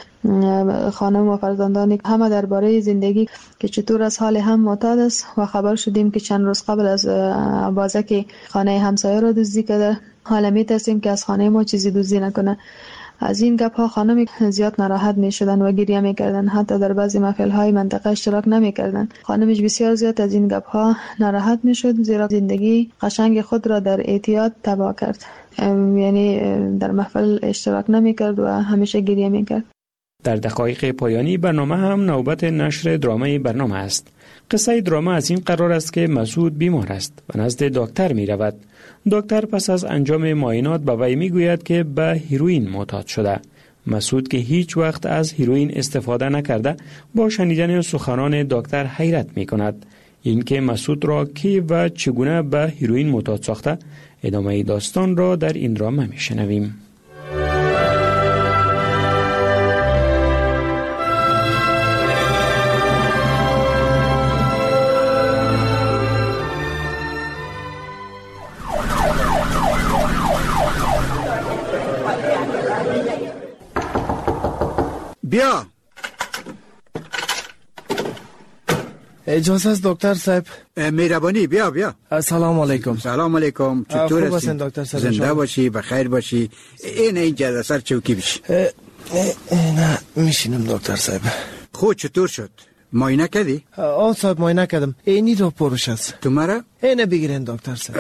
خانم و فرزندان همه درباره زندگی که چطور از حال هم معتاد است و خبر شدیم که چند روز قبل از بازک خانه همسایه را دزدی کرده. حالا می ترسیم که از خانه ما چیزی دزدی نکنه. از این گپ ها خانم زیاد ناراحت می شدن و گریه می کردن. حتی در بعضی محفل های منطقه اشتراک نمی کردن. خانمش بسیار زیاد از این گپ ها ناراحت می شد، زیرا زندگی قشنگ خود را در اعتیاد تباه کرد. یعنی در محفل اشتراک نمی کرد و همیشه گریه می کرد. در دقایق پایانی برنامه هم نوبت نشر درامه برنامه است. قصه درامه از این قرار است که مسعود بیمار است و نزد دکتر می رود. دکتر پس از انجام معاینات به وی می گوید که به هیروئین معتاد شده. مسعود که هیچ وقت از هیروئین استفاده نکرده با شنیدن سخنان دکتر حیرت می کند. این که مسعود را کی و چگونه به هیروئین معتاد ساخته، ادامه داستان را در این درامه می شنویم. بیا. اجازه است دکتر صاحب؟ مهربانی بیا بیا. سلام علیکم. سلام علیکم. چطور هستی؟ دکتر صاحب زنده باشی، بخیر باشی. این اینجا سر چوکی بشی. نه میشینم دکتر صاحب. خود چطور شد؟ معاینه کردی؟ آه صاحب معاینه کردم. اینی رو پروش است. تو مرا؟ اینه بگیرین دکتر صاحب.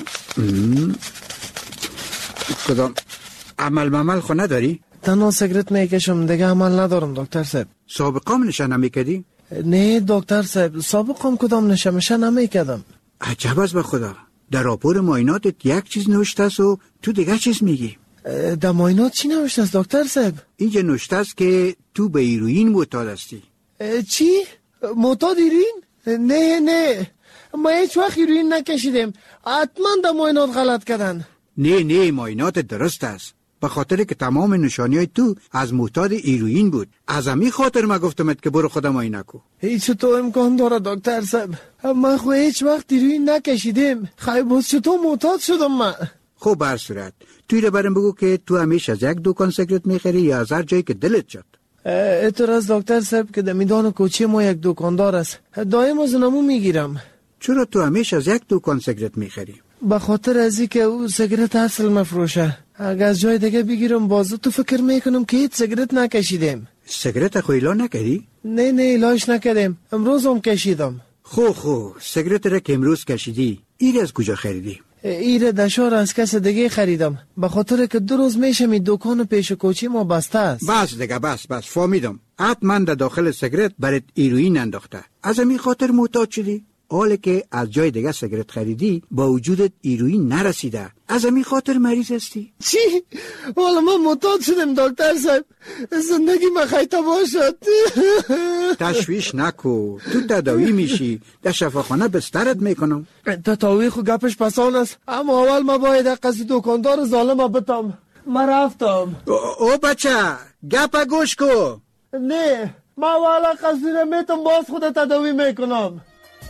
کدام عمل ممل خو نداری؟ تنها سیگرت میکشم، دیگه عمل ندارم دکتر صاحب. سابقه نشه نمیکردی؟ نه دکتر صاحب، سابقه کدام نشه میشه نمیکردم. عجب است به خدا. در راپور معایناتت یک چیز نوشته است و تو دیگه چیز میگی. در معاینات چی نوشته است دکتر صاحب؟ اینجا نوشته است که تو به هیروئین معتاد هستی. چی؟ معتاد هیروئین؟ نه نه، ما هیچ وقت هیروئین نکشیدیم. حتما در معاینات غلط کردن. نه نه، معاینات درست است. به خاطر که تمام نشانی های تو از معتاد هیروئین بود. از همین خاطر ما گفتمت که برو خودم معاینه کو. هیچ تو امکان داره دکتر صاحب؟ من خو هیچ وقت هیروئین نکشیدم. خیلی باز چطور معتاد شدم من؟ خب بر صورت توی رو برم بگو که تو همیشه از یک دکان سیگرت میخری یا از هر جایی که دلت شد. اعتراض دکتر صاحب که در میدان کوچه ما یک دکاندار است، دائم از نمو میگیرم. چرا تو همیشه از یک دکان سیگرت میخری؟ به خاطر از اینکه او سیگرت اصل مفروشه. اگه از جای دیگه بگیرم بازو تو فکر میکنم که هیچ سیگرت نکشیدم. سیگرت خو ایلا نکردی؟ نه نه ایلاش نکردم، امروز هم کشیدم. خو خو سیگرت را که امروز کشیدی، این از کجا خریدی؟ ایره دشار از کس دیگه خریدم، به خاطر که دو روز میشه می دکان پیش کوچی ما بسته است. بس دیگه بس بس فهمیدم. حتما در داخل سیگرت برات هیروئین انداخته. از همین خاطر معتاد شدی؟ حالا که از جای دیگه سیگرت خریدی با وجودت هیروئین نرسیده، از همین خاطر مریض هستی. چی؟ والا من معتاد شدم دکتر صاحب، زندگی ما خیلی باشد. تشویش نکو، تو تداوی میشی، در شفاخانه بسترت میکنم. تداوی خو گپش پسان است، اما اول ما باید قصد دکاندار ظالم بتم. ما رفتم. او بچه گپ گوش کو. نه ما والا قصدی میتم باز خود تداوی میکنم.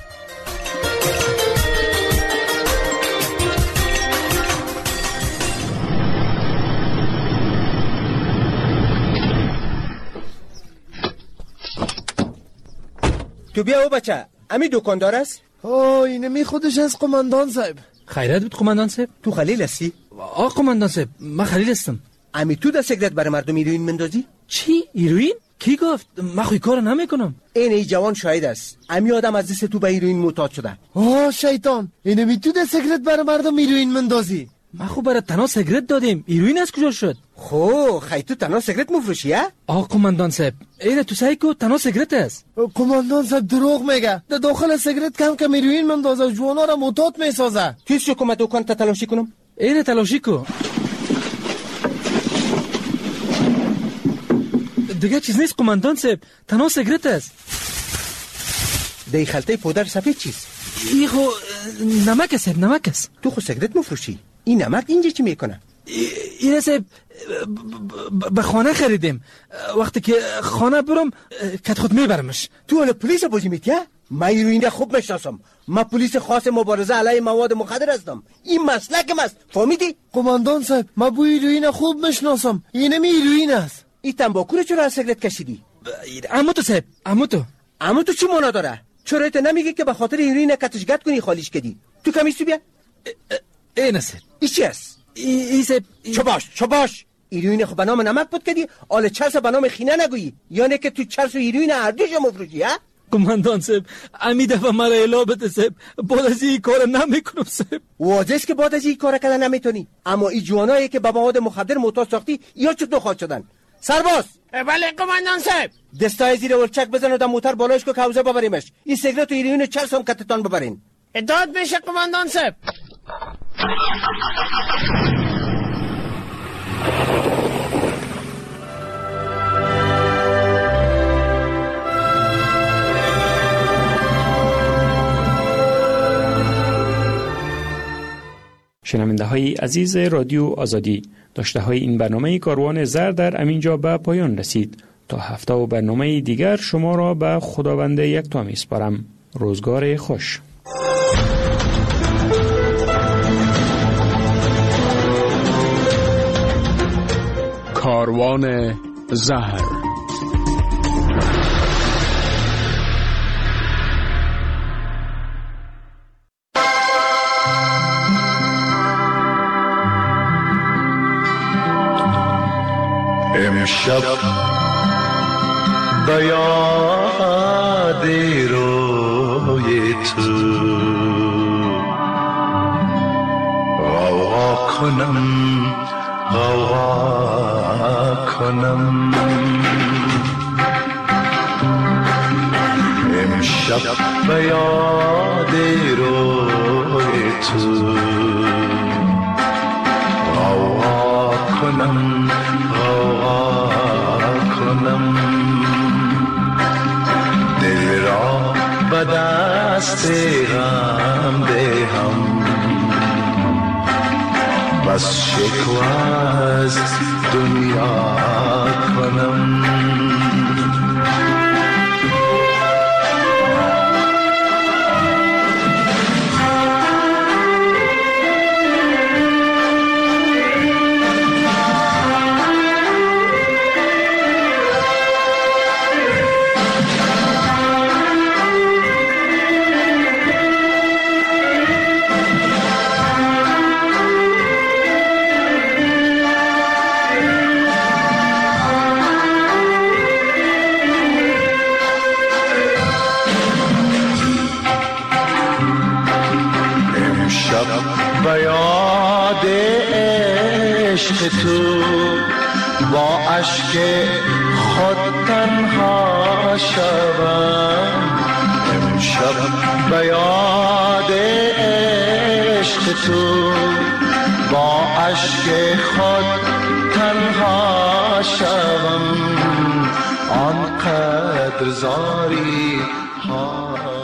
تو بیا او بچه، امی دکاندار است؟ آه اینمی خودش از قماندان صاحب. خیرت بود قماندان صاحب. تو خلیل هستی؟ آه قماندان صاحب من خلیل هستم. امی تو در سیگرت برای مردم هیروئین مندازی؟ چی؟ هیروئین؟ کی گفت؟ من خوی کار نمیکنم. این ای جوان شاهد است. امی آدم از دست تو به هیروئین معتاد شده. آه شیطان، اینمی تو در سیگرت برای مردم هیروئین مندازی؟ ما خو برای تنها سیگرت دادیم، هیروئین از کجا شد؟ خو خی تو تنها سیگرت مفروشی ها؟ آه قماندان صاحب ایره تو سعی کو تنها سیگرت است. قماندان صاحب دروغ میگه، در داخل سیگرت کم کم هیروئین مندازه، جوانا را معتاد میسازه. کیس شو کم دکان تا تلاشی کنم؟ ایره تلاشی کو. دیگه چیز نیست قماندان صاحب، تنها سیگرت است. دی خلطه پودر سفید چیست؟ ای خو نمک است صاحب، نمک است. تو خو سیگرت مفروشی، این نمک اینجا چی میکنه؟ این صاحب به خانه خریدیم، وقتی که خانه برم کت خود میبرمش. تو حالا پلیس بازی میتیه؟ من هیروئین خوب میشناسم، من پلیس خاص مبارزه علیه مواد مخدر هستم، این مسلکم است، فهمیدی؟ قماندان صاحب من بوی هیروئین خوب میشناسم، اینمی هیروئین است. این تنباکو رو چرا از سیگرت کشیدی؟ عمو تو صاحب، عمو تو عمو تو چی معنا داره؟ چرا ایت نمیگی که به خاطر هیروئین کتشگت کنی خالیش کردی؟ تو کمیستو بیا. این صاحب این چی است؟ این صاحب چه باش چه باش هیروئین خو به نام نمک بود کردی، آل چرس به نام خینه نگویی، یعنی که تو چرس و هیروئین هر دوش مفروشی ها؟ قماندان صاحب امی دفعه مرا الا بده صاحب، بعد از این کار نمیکنم صاحب. واضح است که بعد از این کار کردن نمیتونی، اما این جوانایی که به مواد مخدر معتاد ساختی یا چطور خواهد شدن؟ سرباز. بله قماندان صاحب. دستای زیر ولچک بزن و در موتر بالایش کو حوزه ببریمش، این سیگرت و هیروئین چرس هم کتتان ببرین. اطاعت میشه قماندان صاحب. شنونده های عزیز رادیو آزادی، داشته های این برنامه کاروان زر در امینجا به پایان رسید. تا هفته و برنامه دیگر شما را به خداوند یکتا میسپارم. روزگار خوش. کاروان زهر. امشب به یاد روی تو غوغا کنم غوغا کنم، امشب به یاد روی تو غوغا کنم غوغا کنم، دل را به دست غم دهم، بس شکوه از دنیا کنم. امشب به یاد عشق تو با اشک خود تنها شوم. امشب به یاد عشق تو با اشک خود تنها شوم. آنقدر زاری ها